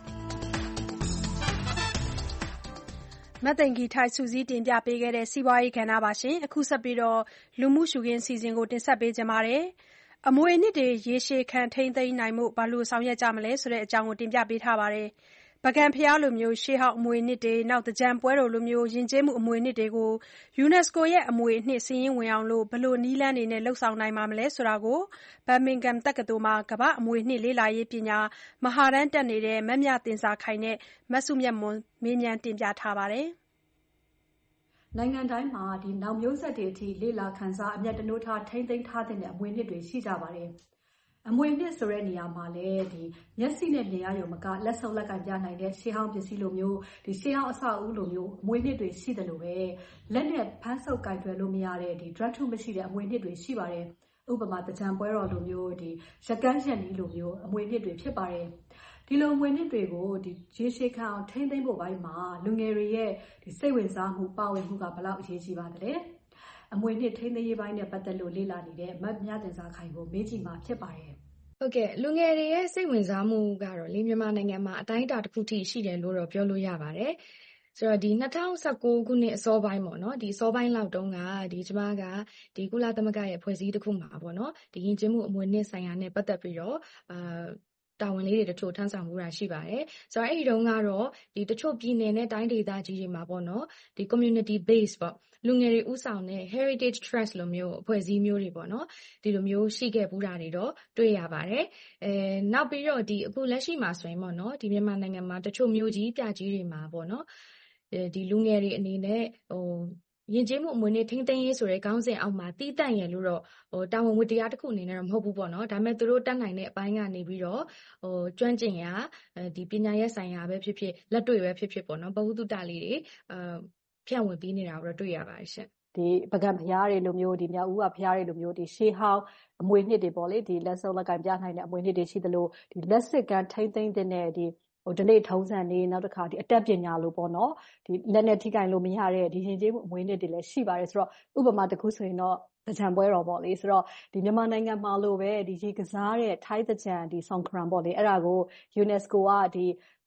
မသိင်္ဂီထိုက်စုစည်းတင်ပြပေးခဲ့တဲ့စီးပွားရေးကဏ္ဍပါရှင်အခုဆက်ပြီးလူမှုရှုခင်းစီစဉ်ကိုတင်ဆက်ပေးကြပါမယ်အမွေအနှစ်တွေရေရှည်ခံထိန်းသိမ်းနိုင်မှုဘာလို့ဆောင်ရွက်ကြမလဲဆိုတဲ့အကြောင်းကိုတင်ပြပေးထားပါတယ်ပုဂံဘုရားလိုရှေးဟောင်းအမွေအနှစ်တွေ၊သင်္ကြန်ပွဲတော်လိုယဉ်ကျေးမှုအမွေအနှစ်တွေကို UNESCO ရဲ့အမွေအနှစ်စာရင်းဝင်အောင် ဘယ်လိုနည်းလမ်းတွေနဲ့လုပ်ဆောင်နိုင်မလဲဆိုတာကို Birmingham တက္ကသိုလ်မှာ ကမ္ဘာ့အမွေအနှစ်လေ့လာရေးပညာမဟာတန်းတက်နေတဲ့ မမြသဉ္ဇာခိုင်နဲ့မစုမြတ်မွန်မေးမြန်းတင်ပြထားပါတယ်။နိုင်ငံတိုင်းမှာနောက်မျိုးဆက်တွေအထိလေ့လာခန်းစားအမြတ်တနိုးထားထိန်းသိမ်းထားတဲ့အမွေအနှစ်တွေရှိကြပါတယ်။အမွေအနှစ်ဆိုတဲ့နေရာမှာလည်းမျက်စိနဲ့မြင်ရရုံမကလက်ဆုပ်လက်ကင်ပြနိုင်တဲ့ရှေးဟောင်းပစ္စည်းလိုမျိုးရှေးဟောင်းအဆောက်အဦလိုမျိုးအမွေအနှစ်တွေရှိတယ်လို့ပဲလက်နဲ့ဖမ်းဆုပ်ကင်တွယ်လို့မရတဲ့drug ထုမရှိတဲ့အမွေအနှစ်တွေရှိပါတယ်။ဥပမာသင်္ကြန်ပွဲတော်လိုမျိုးရက်ကန်းရက်နီးလိုမျိုးအမွေအနှစ်တွေဖြစ်ပါတယ်။ဒီလိုအမွေအနှစ်တွေကိုရေရှည်ခံအောင်ထိန်းသိမ်းဖို့ပိုင်းမှာလူငယ်တွေရဲ့စိတ်ဝင်စားမှုပါဝင်မှုကဘယ်လောက်အရေးကြီးပါသလဲ။အမွေအနှစ်ထိန်းသိမ်းရေးပိုင်းနဲ့ပတ်သက်လို့လေ့လာနေတဲ့မမြသဉ္ဇာခိုင်ကိုမေးကြည့်မှာဖြစ်ပါတယ်။ဟုတ်ကဲ့လူငယ်တွေရဲ့စိတ်ဝင်စားမှုကတော့မြန်မာနိုင်ငံမှာအတိုင်းအတာတစ်ခုထိရှိတယ်လို့တော့ပြောလို့ရပါတယ်။ဆိုတော့2019ခုနှစ်အစောပိုင်းပေါ့နော်ဒီအစောပိုင်းလောက်တုန်းကကျမကကုလသမဂ္ဂရဲ့ဖွဲ့စည်းတစ်ခုမှာပေါ့နော်ယဉ်ကျေးမှုအမွေအနှစ်ဆိုင်ရာနဲ့ပတ်သက်ပြီးတော့တာဝန်လေးတွေတချို့ထမ်းဆောင်မှုရှိပါတယ်။ဆိုတော့အဲ့ဒီတုန်းကတော့တချို့ပြည်နယ်နဲ့တိုင်းဒေသကြီးတွေမှာပေါ့နော်community base ပေါ့လူငယ်တွေဥဆောင်တဲ့ heritage trust လိုမျိုးအဖွဲ့အစည်းမျိုးတွေပေါ့နော်ဒီလိုမျိုးရှိခဲ့ပူးတာတွေတော့တွေ့ရပါတယ်။နောက်ပြီးတော့အခုလက်ရှိမှာဆိုရင်ပေါ့နော်မြန်မာနိုင်ငံမှာတချို့မျိုးကြီးပြကြီးတွေမှာပေါ့နော်လူငယ်တွေအနေနဲ့ယဉ်ကျေးမှုအမွေအနှစ်ထိန်းသိမ်းရေးဆိုတဲ့ခေါင်းစဉ်အောက်မှာတီးတန့်ရလို့တော့တာဝန်ဝတ္တရားတစ်ခုအနေနဲ့တော့မဟုတ်ဘူးပေါ့နော်ဒါပေမဲ့သူတို့တတ်နိုင်တဲ့အပိုင်းကနေပြီးတော့ကျွမ်းကျင်ရာပညာရေးဆိုင်ရာပဲဖြစ်ဖြစ်လက်တွေ့ပဲဖြစ်ဖြစ်ပေါ့နော်ဘဝတုတလေးတွေဖြန့်ဝေပေးနေတာကိုတော့တွေ့ရပါတယ်ရှင့်ပုဂံဘုရားတွေလိုမျိုးမြောက်ဦးကဘုရားတွေလိုမျိုးရှေးဟောင်းအမွေအနှစ်တွေပေါ့လေလက်ဆုပ်လက်ကင်ပြနိုင်တဲ့အမွေအနှစ်တွေရှိသလိုလက်စစ်ကမ်းထိန်းသိမ်းတဲ့ဓလေ့ထုံးစံတွေနောက်တစ်ခါအတတ်ပညာလို့ပေါ့နော်လက်နဲ့ထိကင်လို့မရတဲ့ယဉ်ကျေးမှုအမွေအနှစ်တွေလည်းရှိပါတယ်ဆိုတော့ဥပမာတစ်ခုဆိုရင်တော့သင်္ကြန်ပွဲတော်ပေါ့လေဆိုတော့မြန်မာနိုင်ငံမှာလို့ပဲရေကစားတဲ့ထိုင်းသင်္ကြန်Songkranပေါ့လေအဲ့ဒါကို UNESCO က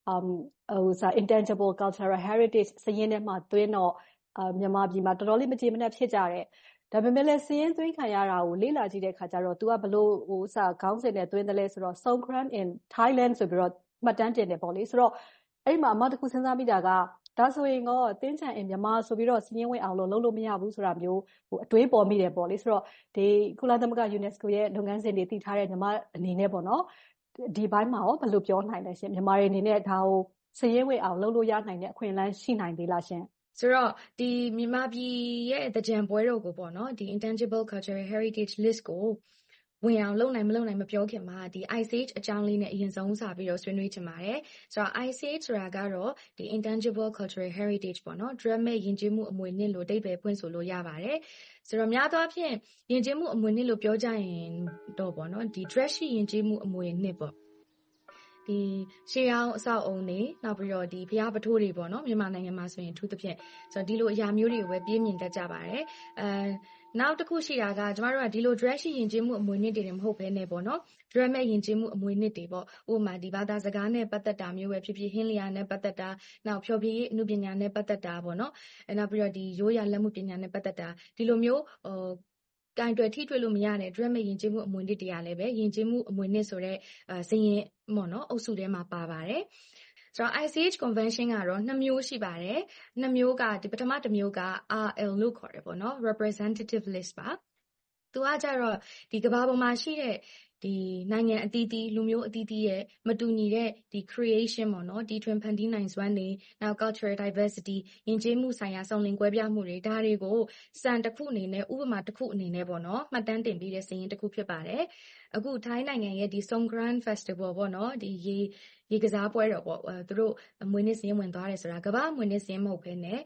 intangible cultural heritage စာရင်းထဲမှာသွင်းတော့မြန်မာပြည်မှာတော်တော်လေးမကျေမနပ်ဖြစ်ကြတယ်။ဒါပေမဲ့လည်းစာရင်းသွင်းခံရတာကိုလေ့လာကြည့်တဲ့အခါကျတော့ तू ကဘလို့ခေါင်းစဉ်နဲ့သွင်းတယ်လဲဆိုတော့ Songkran in Thailand ဆိုပြီးတော့မှတ်တမ်းတင်တယ်ပေါ့လေဆိုတော့အဲ့ဒီမှာအမတစ်ခုစဉ်းစားမိတာကဒါဆိုရင်သင်္ကြန် in မြန်မာဆိုပြီးတော့စာရင်းဝင်အောင်လုပ်လို့မရဘူးဆိုတာမျိုးအတွေးပေါ်မိတယ်ပေါ့လေဆိုတော့ကုလသမဂ္ဂ UNESCO ရဲ့လုပ်ငန်းစဉ်တွေတည်ထားတဲ့မြန်မာအနေနဲ့ပေါ့နော်ဒီဘိုင်းမှာရောဘယ်လိုပြောနိုင်လဲရှင်မြန်မာတွေအနေနဲ့ဒါကိုစာရင်းဝင်အောင်လုပ်လို့ရနိုင်တဲ့အခွင့်အလမ်းရှိနိုင်သေးလားရှင်ဆိုတော့မြန်မာပြည်ရဲ့သင်္ကြန်ပွဲတော်ကိုပေါ့နော်intangible cultural heritage list ကိုဝင်အောင်လုပ်နိုင်မလုပ်နိုင်မပြောခင်မှာICH အကြောင်းလေးနဲ့အရင်ဆုံးစပြီးတော့ဆွေးနွေးချင်ပါတယ်ဆိုတော့ ICH ဆိုတာကတော့intangible cultural heritage ပေါ့နော် drug မဲ့ယဉ်ကျေးမှုအမွေအနှစ်လို့အဓိပ္ပာယ်ဖွင့်ဆိုလို့ရပါတယ်ဆိုတော့များသောအားဖြင့်ယဉ်ကျေးမှုအမွေအနှစ်လို့ပြောကြရင်တော့ပေါ့နော်drug ရှိယဉ်ကျေးမှုအမွေအနှစ်ပေါ့ရှေးဟောင်းအဆောက်အုံတွေနောက်ပြီးတော့ဘုရားပထိုးတွေပေါ့နော်မြန်မာနိုင်ငံမှာဆိုရင်အထူးသဖြင့်ဆိုတော့ဒီလိုအရာမျိုးတွေကိုပဲပြည့်မြင်တတ်ကြပါတယ်နောက်တစ်ခုရှိတာကကျမတို့ကဒီလို dress ရှိယဉ်ကျေးမှုအမွေအနှစ်တွေမဟုတ်ဘဲနဲ့ပေါ့နော် dress မဲ့ယဉ်ကျေးမှုအမွေအနှစ်တွေပေါ့ဥပမာဘာသာစကားနဲ့ပတ်သက်တာမျိုးပဲဖြစ်ဖြစ်ဟင်းလျာနဲ့ပတ်သက်တာနောက်ဖျော်ဖြေရေးအမှုပညာနဲ့ပတ်သက်တာပေါ့နော်နောက်ပြီးတော့ရိုးရာလက်မှုပညာနဲ့ပတ်သက်တာဒီလိုမျိုးကင်တွယ်ထိတွေ့လို့မရတဲ့ dress မဲ့ယဉ်ကျေးမှုအမွေအနှစ်တွေကလည်းပဲယဉ်ကျေးမှုအမွေအနှစ်ဆိုတဲ့စရင်ပေါ့နော်အုပ်စုထဲမှာပါပါတယ်ဆိုတော့ ICH convention ကတော့2မျိုးရှိပါတယ်2မျိုးကပထမတစ်မျိုးက RL လို့ခေါ်တယ်ပေါ့နော် representative list ပါသူကကြတော့ကမ္ဘာပေါ်မှာရှိတဲ့နိုင်ငံအသီးသီးလူမျိုးအသီးသီးရဲ့မတူညီတဲ့creation ပေါ့နော်ထွင်ဖန်တီးနိုင်စွမ်းတွေနောက် cultural diversity ယဉ်ကျေးမှုဆိုင်ရာစုံလင်ကွဲပြားမှုတွေဒါတွေကိုစံတစ်ခုအနေနဲ့ဥပမာတစ်ခုအနေနဲ့ပေါ့နော်မှတ်တမ်းတင်ပြီးတဲ့စာရင်းတစ်ခုဖြစ်ပါတယ်အခုထိုင်းနိုင်ငံရဲ့Songkran Festival ပေါ့နော်ရေကစားပွဲတော်ပေါ့သူတို့အမွေအနှစ်စာရင်းဝင်သွားတယ်ဆိုတာကမ္ဘာအမွေအနှစ်စာရင်းမဟုတ်ဘဲနဲ့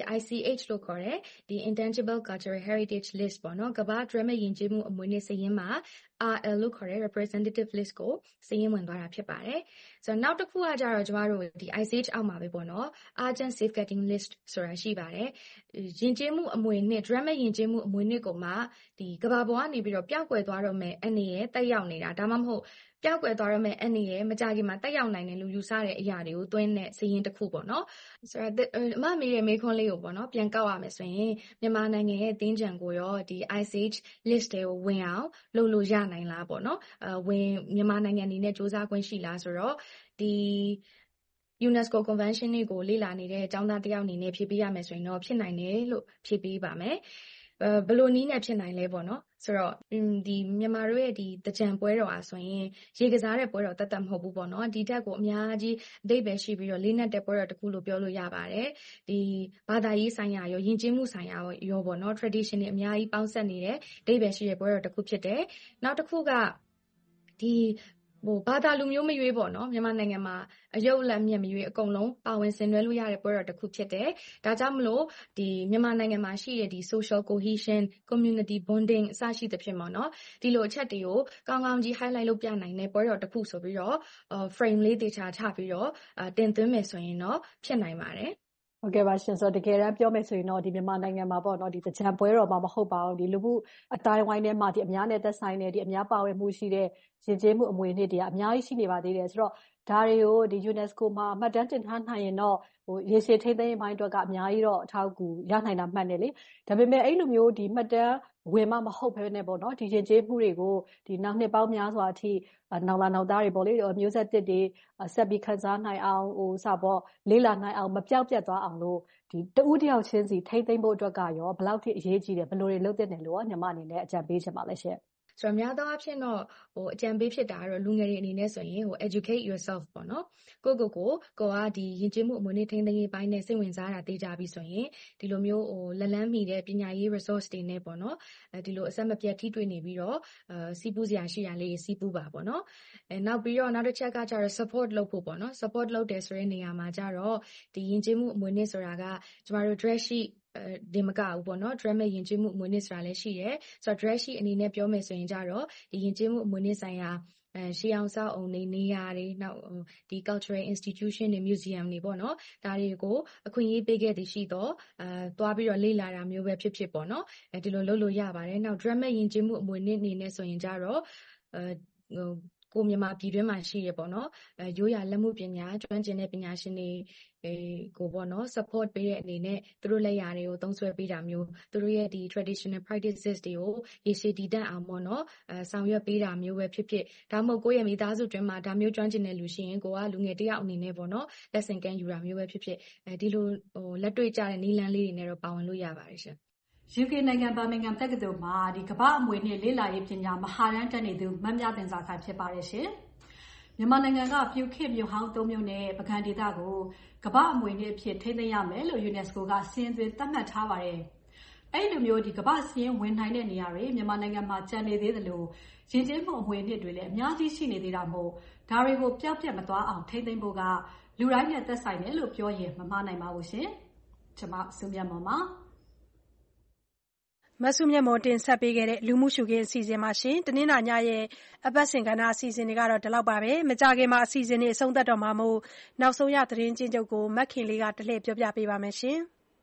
ICH လို့ခေါ်တဲ့intangible cultural heritage list ပေါ့နော်ကမ္ဘာdrug မဲ့ယဉ်ကျေးမှုအမွေအနှစ်စာရင်းမှာ RL လို့ခေါ်တဲ့ representative list ကိုစာရင်းဝင်သွားတာဖြစ်ပါတယ်ဆိုတော့နောက်တစ်ခုကကြတော့ကျမတို့ICH အောက်မှာပဲပေါ့နော် urgent safeguarding list ဆိုတာရှိပါတယ်ယဉ်ကျေးမှုအမွေအနှစ် drug မဲ့ယဉ်ကျေးမှုအမွေအနှစ်ကိုမှကမ္ဘာပေါ်ကနေပြီးတော့ပျောက်ကွယ်သွားတော့မယ်အနေနဲ့တက်ရောက်နေတာဒါမှမဟုတ်ပျောက်ကွယ်သွားရမယ့်အနေနဲ့မကြခင်မှာတက်ရောက်နိုင်တဲ့လူယူဆတဲ့အရာတွေကိုသွင်းတဲ့စာရင်းတစ်ခုပေါ့နော်ဆိုတော့အမမေးတဲ့မေးခွန်းလေးကိုပေါ့နော်ပြန်ကောက်ရမယ်ဆိုရင်မြန်မာနိုင်ငံရဲ့သင်္ကြန်ကိုရောICH list တွေကိုဝင်အောင်လုပ်လို့ရနိုင်လားပေါ့နော်မြန်မာနိုင်ငံအနေနဲ့စ조사ခွင့်ရှိလားဆိုတော့ UNESCO Convention တွေကိုလေ့လာနေတဲ့ကျောင်းသားတစ်ယောက်အနေနဲ့ဖြေပေးရမယ်ဆိုရင်တော့ဖြစ်နိုင်တယ်လို့ဖြေပေးပါမယ်ဘယ်လိုနည်းနဲ့ဖြစ်နိုင်လဲပေါ့နော်ဆိုတော့ဒီမြန်မာတို့ရဲ့ဒီတကြံပွဲတော်ဆိုရင်ရေကစားတဲ့ပွဲတော်တတ်တတ်မဟုတ်ဘူးပေါ့နော်ဒီတက်ကိုအများကြီးအဓိပ္ပာယ်ရှိပြီးတော့လေးနက်တဲ့ပွဲတော်တစ်ခုလို့ပြောလို့ရပါတယ်ဒီဘာသာရေးဆိုင်ရာရောယဉ်ကျေးမှုဆိုင်ရာရောပေါ့နော် tradition တွေအများကြီးပေါင်းစပ်နေတဲ့အဓိပ္ပာယ်ရှိတဲ့ပွဲတော်တစ်ခုဖြစ်တယ်နောက်တစ်ခုကဒီဘာသာလူမျိုးမရွေးပေါ့နော်မြန်မာနိုင်ငံမှာအယုတ်လက်မြက်မရွေးအကုန်လုံးပါဝင်ဆင်နွှဲလို့ရတဲ့ပွဲတော်တစ်ခုဖြစ်တယ်ဒါကြောင့်မလို့ဒီမြန်မာနိုင်ငံမှာရှိတဲ့ဒီ social cohesion community bonding အစရှိသဖြင့်ပေါ့နော်ဒီလိုအချက်တွေကိုကောင်းကောင်းကြီး highlight လုပ်ပြနိုင်တဲ့ပွဲတော်တစ်ခုဆိုပြီးတော့ frame လေးတေချာချပြီးတော့တင်သွင်းမယ်ဆိုရင်တော့ဖြစ်နိုင်ပါတယ်ဟုတ်ကဲ့ပါရှင်ဆိုတော့တကယ်တမ်းပြောမယ်ဆိုရင်တော့ဒီမြန်မာနိုင်ငံမှာပေါ့နော်ဒီတကြံပွဲတော်မှာမဟုတ်ပါဘူးဒီလူမှုအတိုင်းဝိုင်းထဲမှာဒီအများနဲ့သက်ဆိုင်တဲ့ဒီအများပါဝင်မှုရှိတဲ့ယဉ်ကျေးမှုအမွေအနှစ်တွေကအများကြီးရှိနေပါသေးတယ်ဆိုတော့ဒါတွေကိုဒီ UNESCO မှာမှတ်တမ်းတင်ထားနိုင်ရင်တော့ရေရှည်ထိန်းသိမ်းရေးပိုင်းအတွက်ကအများကြီးတော့အထောက်အကူရနိုင်တာမှတ်တယ်လေဒါပေမဲ့အဲ့လိုမျိုးဒီမှတ်တမ်းဝင်မှမဟုတ်ဘဲနဲ့ပေါ့နော်ဒီယဉ်ကျေးမှုတွေကိုဒီနောက်နှစ်ပေါင်းများစွာအထိနောက်လာနောက်သားတွေပေါ့လေမျိုးဆက်တစ်တွေဆက်ပြီးခန်းစားနိုင်အောင်လေးလာနိုင်အောင်မပြောက်ပြတ်သွားအောင်လို့ဒီတဦးတယောက်ချင်းစီထိန်းသိမ်းဖို့အတွက်ကရောဘယ်လောက်ထိအရေးကြီးတယ်ဘယ်လိုတွေလုပ်သင့်တယ်လို့ညီမအနေနဲ့အကြံပေးချင်ပါလဲရှင်ဆိုတော့များသောအားဖြင့်တော့အကြံပေးဖြစ်တာကတော့လူငယ်တွေအနေနဲ့ဆိုရင်educate yourself ပေါ့နော်ကိုကဒီယဉ်ကျေးမှုအမွေအနှစ်ထိန်းသိမ်းရေးပိုင်းနဲ့စိတ်ဝင်စားတာသိကြပြီဆိုရင်ဒီလိုမျိုးလက်လန်းမီတဲ့ပညာရေး resource တွေနဲ့ပေါ့နော်ဒီလိုအဆက်မပြတ်ထိတွေ့နေပြီးတော့စီးပူးစရာရှိရလေးစီးပူးပါပေါ့နော်နောက်ပြီးတော့နောက်တစ်ချက်ကကျတော့ support လုပ်ဖို့ပေါ့နော် support လုပ်တယ်ဆိုတဲ့နေရာမှာကျတော့ဒီယဉ်ကျေးမှုအမွေအနှစ်ဆိုတာကကျမတို့ dress sheetဒီမကဘူးပေါ့နော် dress မဲ့ယဉ်ကျေးမှုအမွေအနှစ်ဆိုတာလည်းရှိတယ်ဆိုတော့ dress sheet အနေနဲ့ပြောမယ်ဆိုရင်ကြတော့ဒီယဉ်ကျေးမှုအမွေအနှစ်ဆိုင်ရာရှေးအောင်စောက်အောင်နေရာတွေနောက်ဒီ cultural institution တွေ museum တွေပေါ့နော်ဒါတွေကိုအခွင့်အရေးပေးခဲ့သည်ရှိတော့သွားပြီးတော့လေ့လာတာမျိုးပဲဖြစ်ပေါ့နော်ဒီလိုလုပ်လို့ရပါတယ်နောက် dress မဲ့ယဉ်ကျေးမှုအမွေအနှစ်အနေနဲ့ဆိုရင်ကြတော့ကိုမြန်မာပြည်တွင်းမှာရှိရပေါ့နော်ရိုးရာလက်မှုပညာကျွမ်းကျင်တဲ့ပညာရှင်တွေကိုပေါ့နော် support ပေးတဲ့အနေနဲ့သူတို့လက်ရာတွေကိုသုံးစွဲပေးတာမျိုးသူတို့ရဲ့ဒီ traditional practices တွေကိုရေရှည်တည်တံ့အောင်ပေါ့နော်ဆောင်ရွက်ပေးတာမျိုးပဲဖြစ်ဒါမှမဟုတ်ကိုယ့်ရဲ့မိသားစုတွင်းမှာဒါမျိုးကျွမ်းကျင်တဲ့လူရှိရင်ကိုကလူငယ်တယောက်အနေနဲ့ပေါ့နော်လက်ဆင့်ကမ်းယူတာမျိုးပဲဖြစ်ဒီလိုလက်တွေ့ကျတဲ့နည်းလမ်းလေးတွေနဲ့တော့ပါဝင်လို့ရပါတယ်ရှင် UK နိုင်ငံဘာမင်ဂမ်တက္ကသိုလ်မှာဒီကမ္ဘာအမွေအနှစ်လေ့လာရေးပညာမဟာတန်းတက်နေသူမမြသင်္ဇာခိုင်ဖြစ်ပါတယ်ရှင်မြန်မာနိုင်ငံကပြူခေတ်မြို့ဟောင်း၃မြို့နဲ့ပကံဒေသကိုကမ္ဘာအမွေအနှစ်အဖြစ်ထိန်းသိမ်းရမယ်လို့ UNESCO ကစီရင်သွင်းသတ်မှတ်ထားပါတယ်အဲ့လိုမျိုးဒီကမ္ဘာစီရင်ဝင်နိုင်တဲ့နေရာတွေမြန်မာနိုင်ငံမှာကျန်နေသေးသလိုယဉ်ကျေးမှုအမွေအနှစ်တွေလည်းအများကြီးရှိနေသေးတာမို့ဒါတွေကိုပျောက်ပြတ်မသွားအောင်ထိန်းသိမ်းဖို့ကလူတိုင်းနဲ့သက်ဆိုင်တယ်လို့ပြောရင်မမှားနိုင်ပါဘူးရှင်ကျွန်မစုမြတ်မောင်ပါမဆုမြတ်မော်တင်ဆက်ပေးခဲ့တဲ့လူမှုရှုခင်းအစီအစဉ်မှာရှင်တနင်္လာညရဲ့အပတ်စဉ်ကဏ္ဍအစီအစဉ်တွေကတော့ဒီလောက်ပါပဲမကြခင်မှာအစီအစဉ်တွေအဆုံးသတ်တော့မှာမို့နောက်ဆုံးရသတင်းချင်းချုပ်ကိုမက်ခင်လေးကတလှည့်ပြောပြပေးပါမယ်ရှင်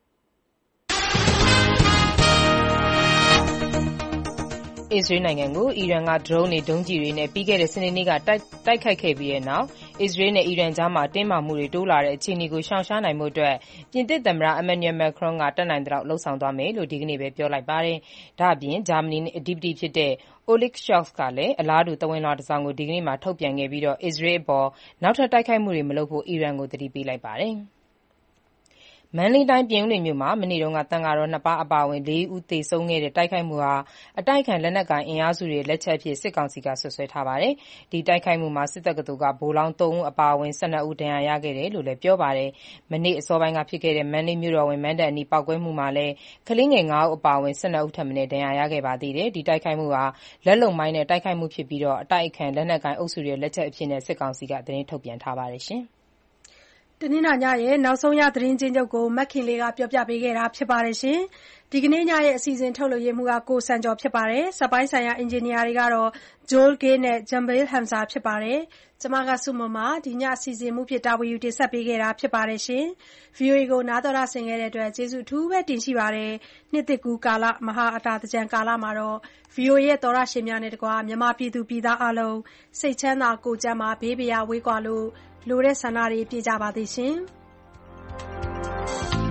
အစ္စရေးနိုင်ငံကိုအီရန်ကဒရုန်းတွေဒုံးကျည်တွေနဲ့ပြီးခဲ့တဲ့စနေနေ့ကတိုက်ခိုက်ခဲ့ပြီးတဲ့နောက်အစ္စရေးနဲ့အီရန်ကြားမှာတင်းမာမှုတွေတိုးလာတဲ့အခြေအနေကိုရှောင်ရှားနိုင်မှုအတွက်ပြင်သစ်သမ္မတ Emmanuel Macron ကတတ်နိုင်သလောက်လှုံ့ဆော်သွားမယ်လို့ဒီကနေ့ပဲပြောလိုက်ပါတယ်။ဒါ့အပြင်ဂျာမနီအဓိပတိဖြစ်တဲ့ Olaf Scholz ကလည်းအလားတူသဝဏ်လွှာတစ်စောင်ကိုဒီကနေ့မှာထုတ်ပြန်ခဲ့ပြီးအစ္စရေးအပေါ်နောက်ထပ်တိုက်ခိုက်မှုတွေမလုပ်ဖို့အီရန်ကိုသတိပေးလိုက်ပါတယ်။မန္တလေးတိုင်းပြင်ဦးလွင်မြို့မှာမနေ့တုန်းကသံဃာတော်2ပါးအပါအဝင်4ဦးသေဆုံးခဲ့တဲ့တိုက်ခိုက်မှုဟာအတိုက်အခံလက်နက်ကိုင်အင်အားစုတွေလက်ချက်အဖြစ်စစ်ကောင်စီကစွပ်စွဲထားပါတယ်။ဒီတိုက်ခိုက်မှုမှာစစ်တပ်ကဗိုလ်လောင်း3ဦးအပါအဝင်12ဦးဒဏ်ရာရခဲ့တယ်လို့လည်းပြောပါတယ်။မနေ့အစောပိုင်းကဖြစ်ခဲ့တဲ့မန္တလေးမြို့တော်ဝင်မန်းတပ်အနီးပေါက်ကွဲမှုမှာလည်းကလေးငယ်5ဦးအပါအဝင်12ဦးထပ်မံဒဏ်ရာရခဲ့ပါသေးတယ်။ဒီတိုက်ခိုက်မှုဟာလက်လုံမိုင်းနဲ့တိုက်ခိုက်မှုဖြစ်ပြီးအတိုက်အခံလက်နက်ကိုင်အုပ်စုတွေလက်ချက်အဖြစ်စစ်ကောင်စီကသတင်းထုတ်ပြန်ထားပါတယ်ရှင်။တနင်္လာညရဲ့နောက်ဆုံးရသတင်းချင်းချုပ်ကိုမက်ခင်လေးကပြောပြပေးခဲ့တာဖြစ်ပါတယ်ရှင်။ဒီကနေ့ညရဲ့အစီအစဉ်ထုတ်လွှင့်ရေးမှူးကကိုစံကျော်ဖြစ်ပါတယ်။စက်ပိုင်းဆိုင်ရာအင်ဂျင်နီယာတွေကတော့ Joel Gay နဲ့ Jambil Hamza ဖြစ်ပါတယ်။ကျွန်မကစုမမဒီညအစီအစဉ်မှုဖြစ်တာဝန်ယူတင်ဆက်ပေးခဲ့တာဖြစ်ပါတယ်ရှင်။ VOA ကိုနားတော်တာဆင်ခဲ့တဲ့အတွက်ကျေးဇူးအထူးပဲတင်ရှိပါတယ်။နှစ်သစ်ကူးကာလမဟာအတာသကြံကာလမှာတော့ VOA ရဲ့သောရရှင်များနဲ့တကွာမြန်မာပြည်သူပြည်သားအလုံးစိတ်ချမ်းသာကိုယ်ကျန်းမာဘေးပရာဝေးကွာလို့လိုတဲ့ဆန္ဒတွေပြည့်ကြပါသည်ရှင်။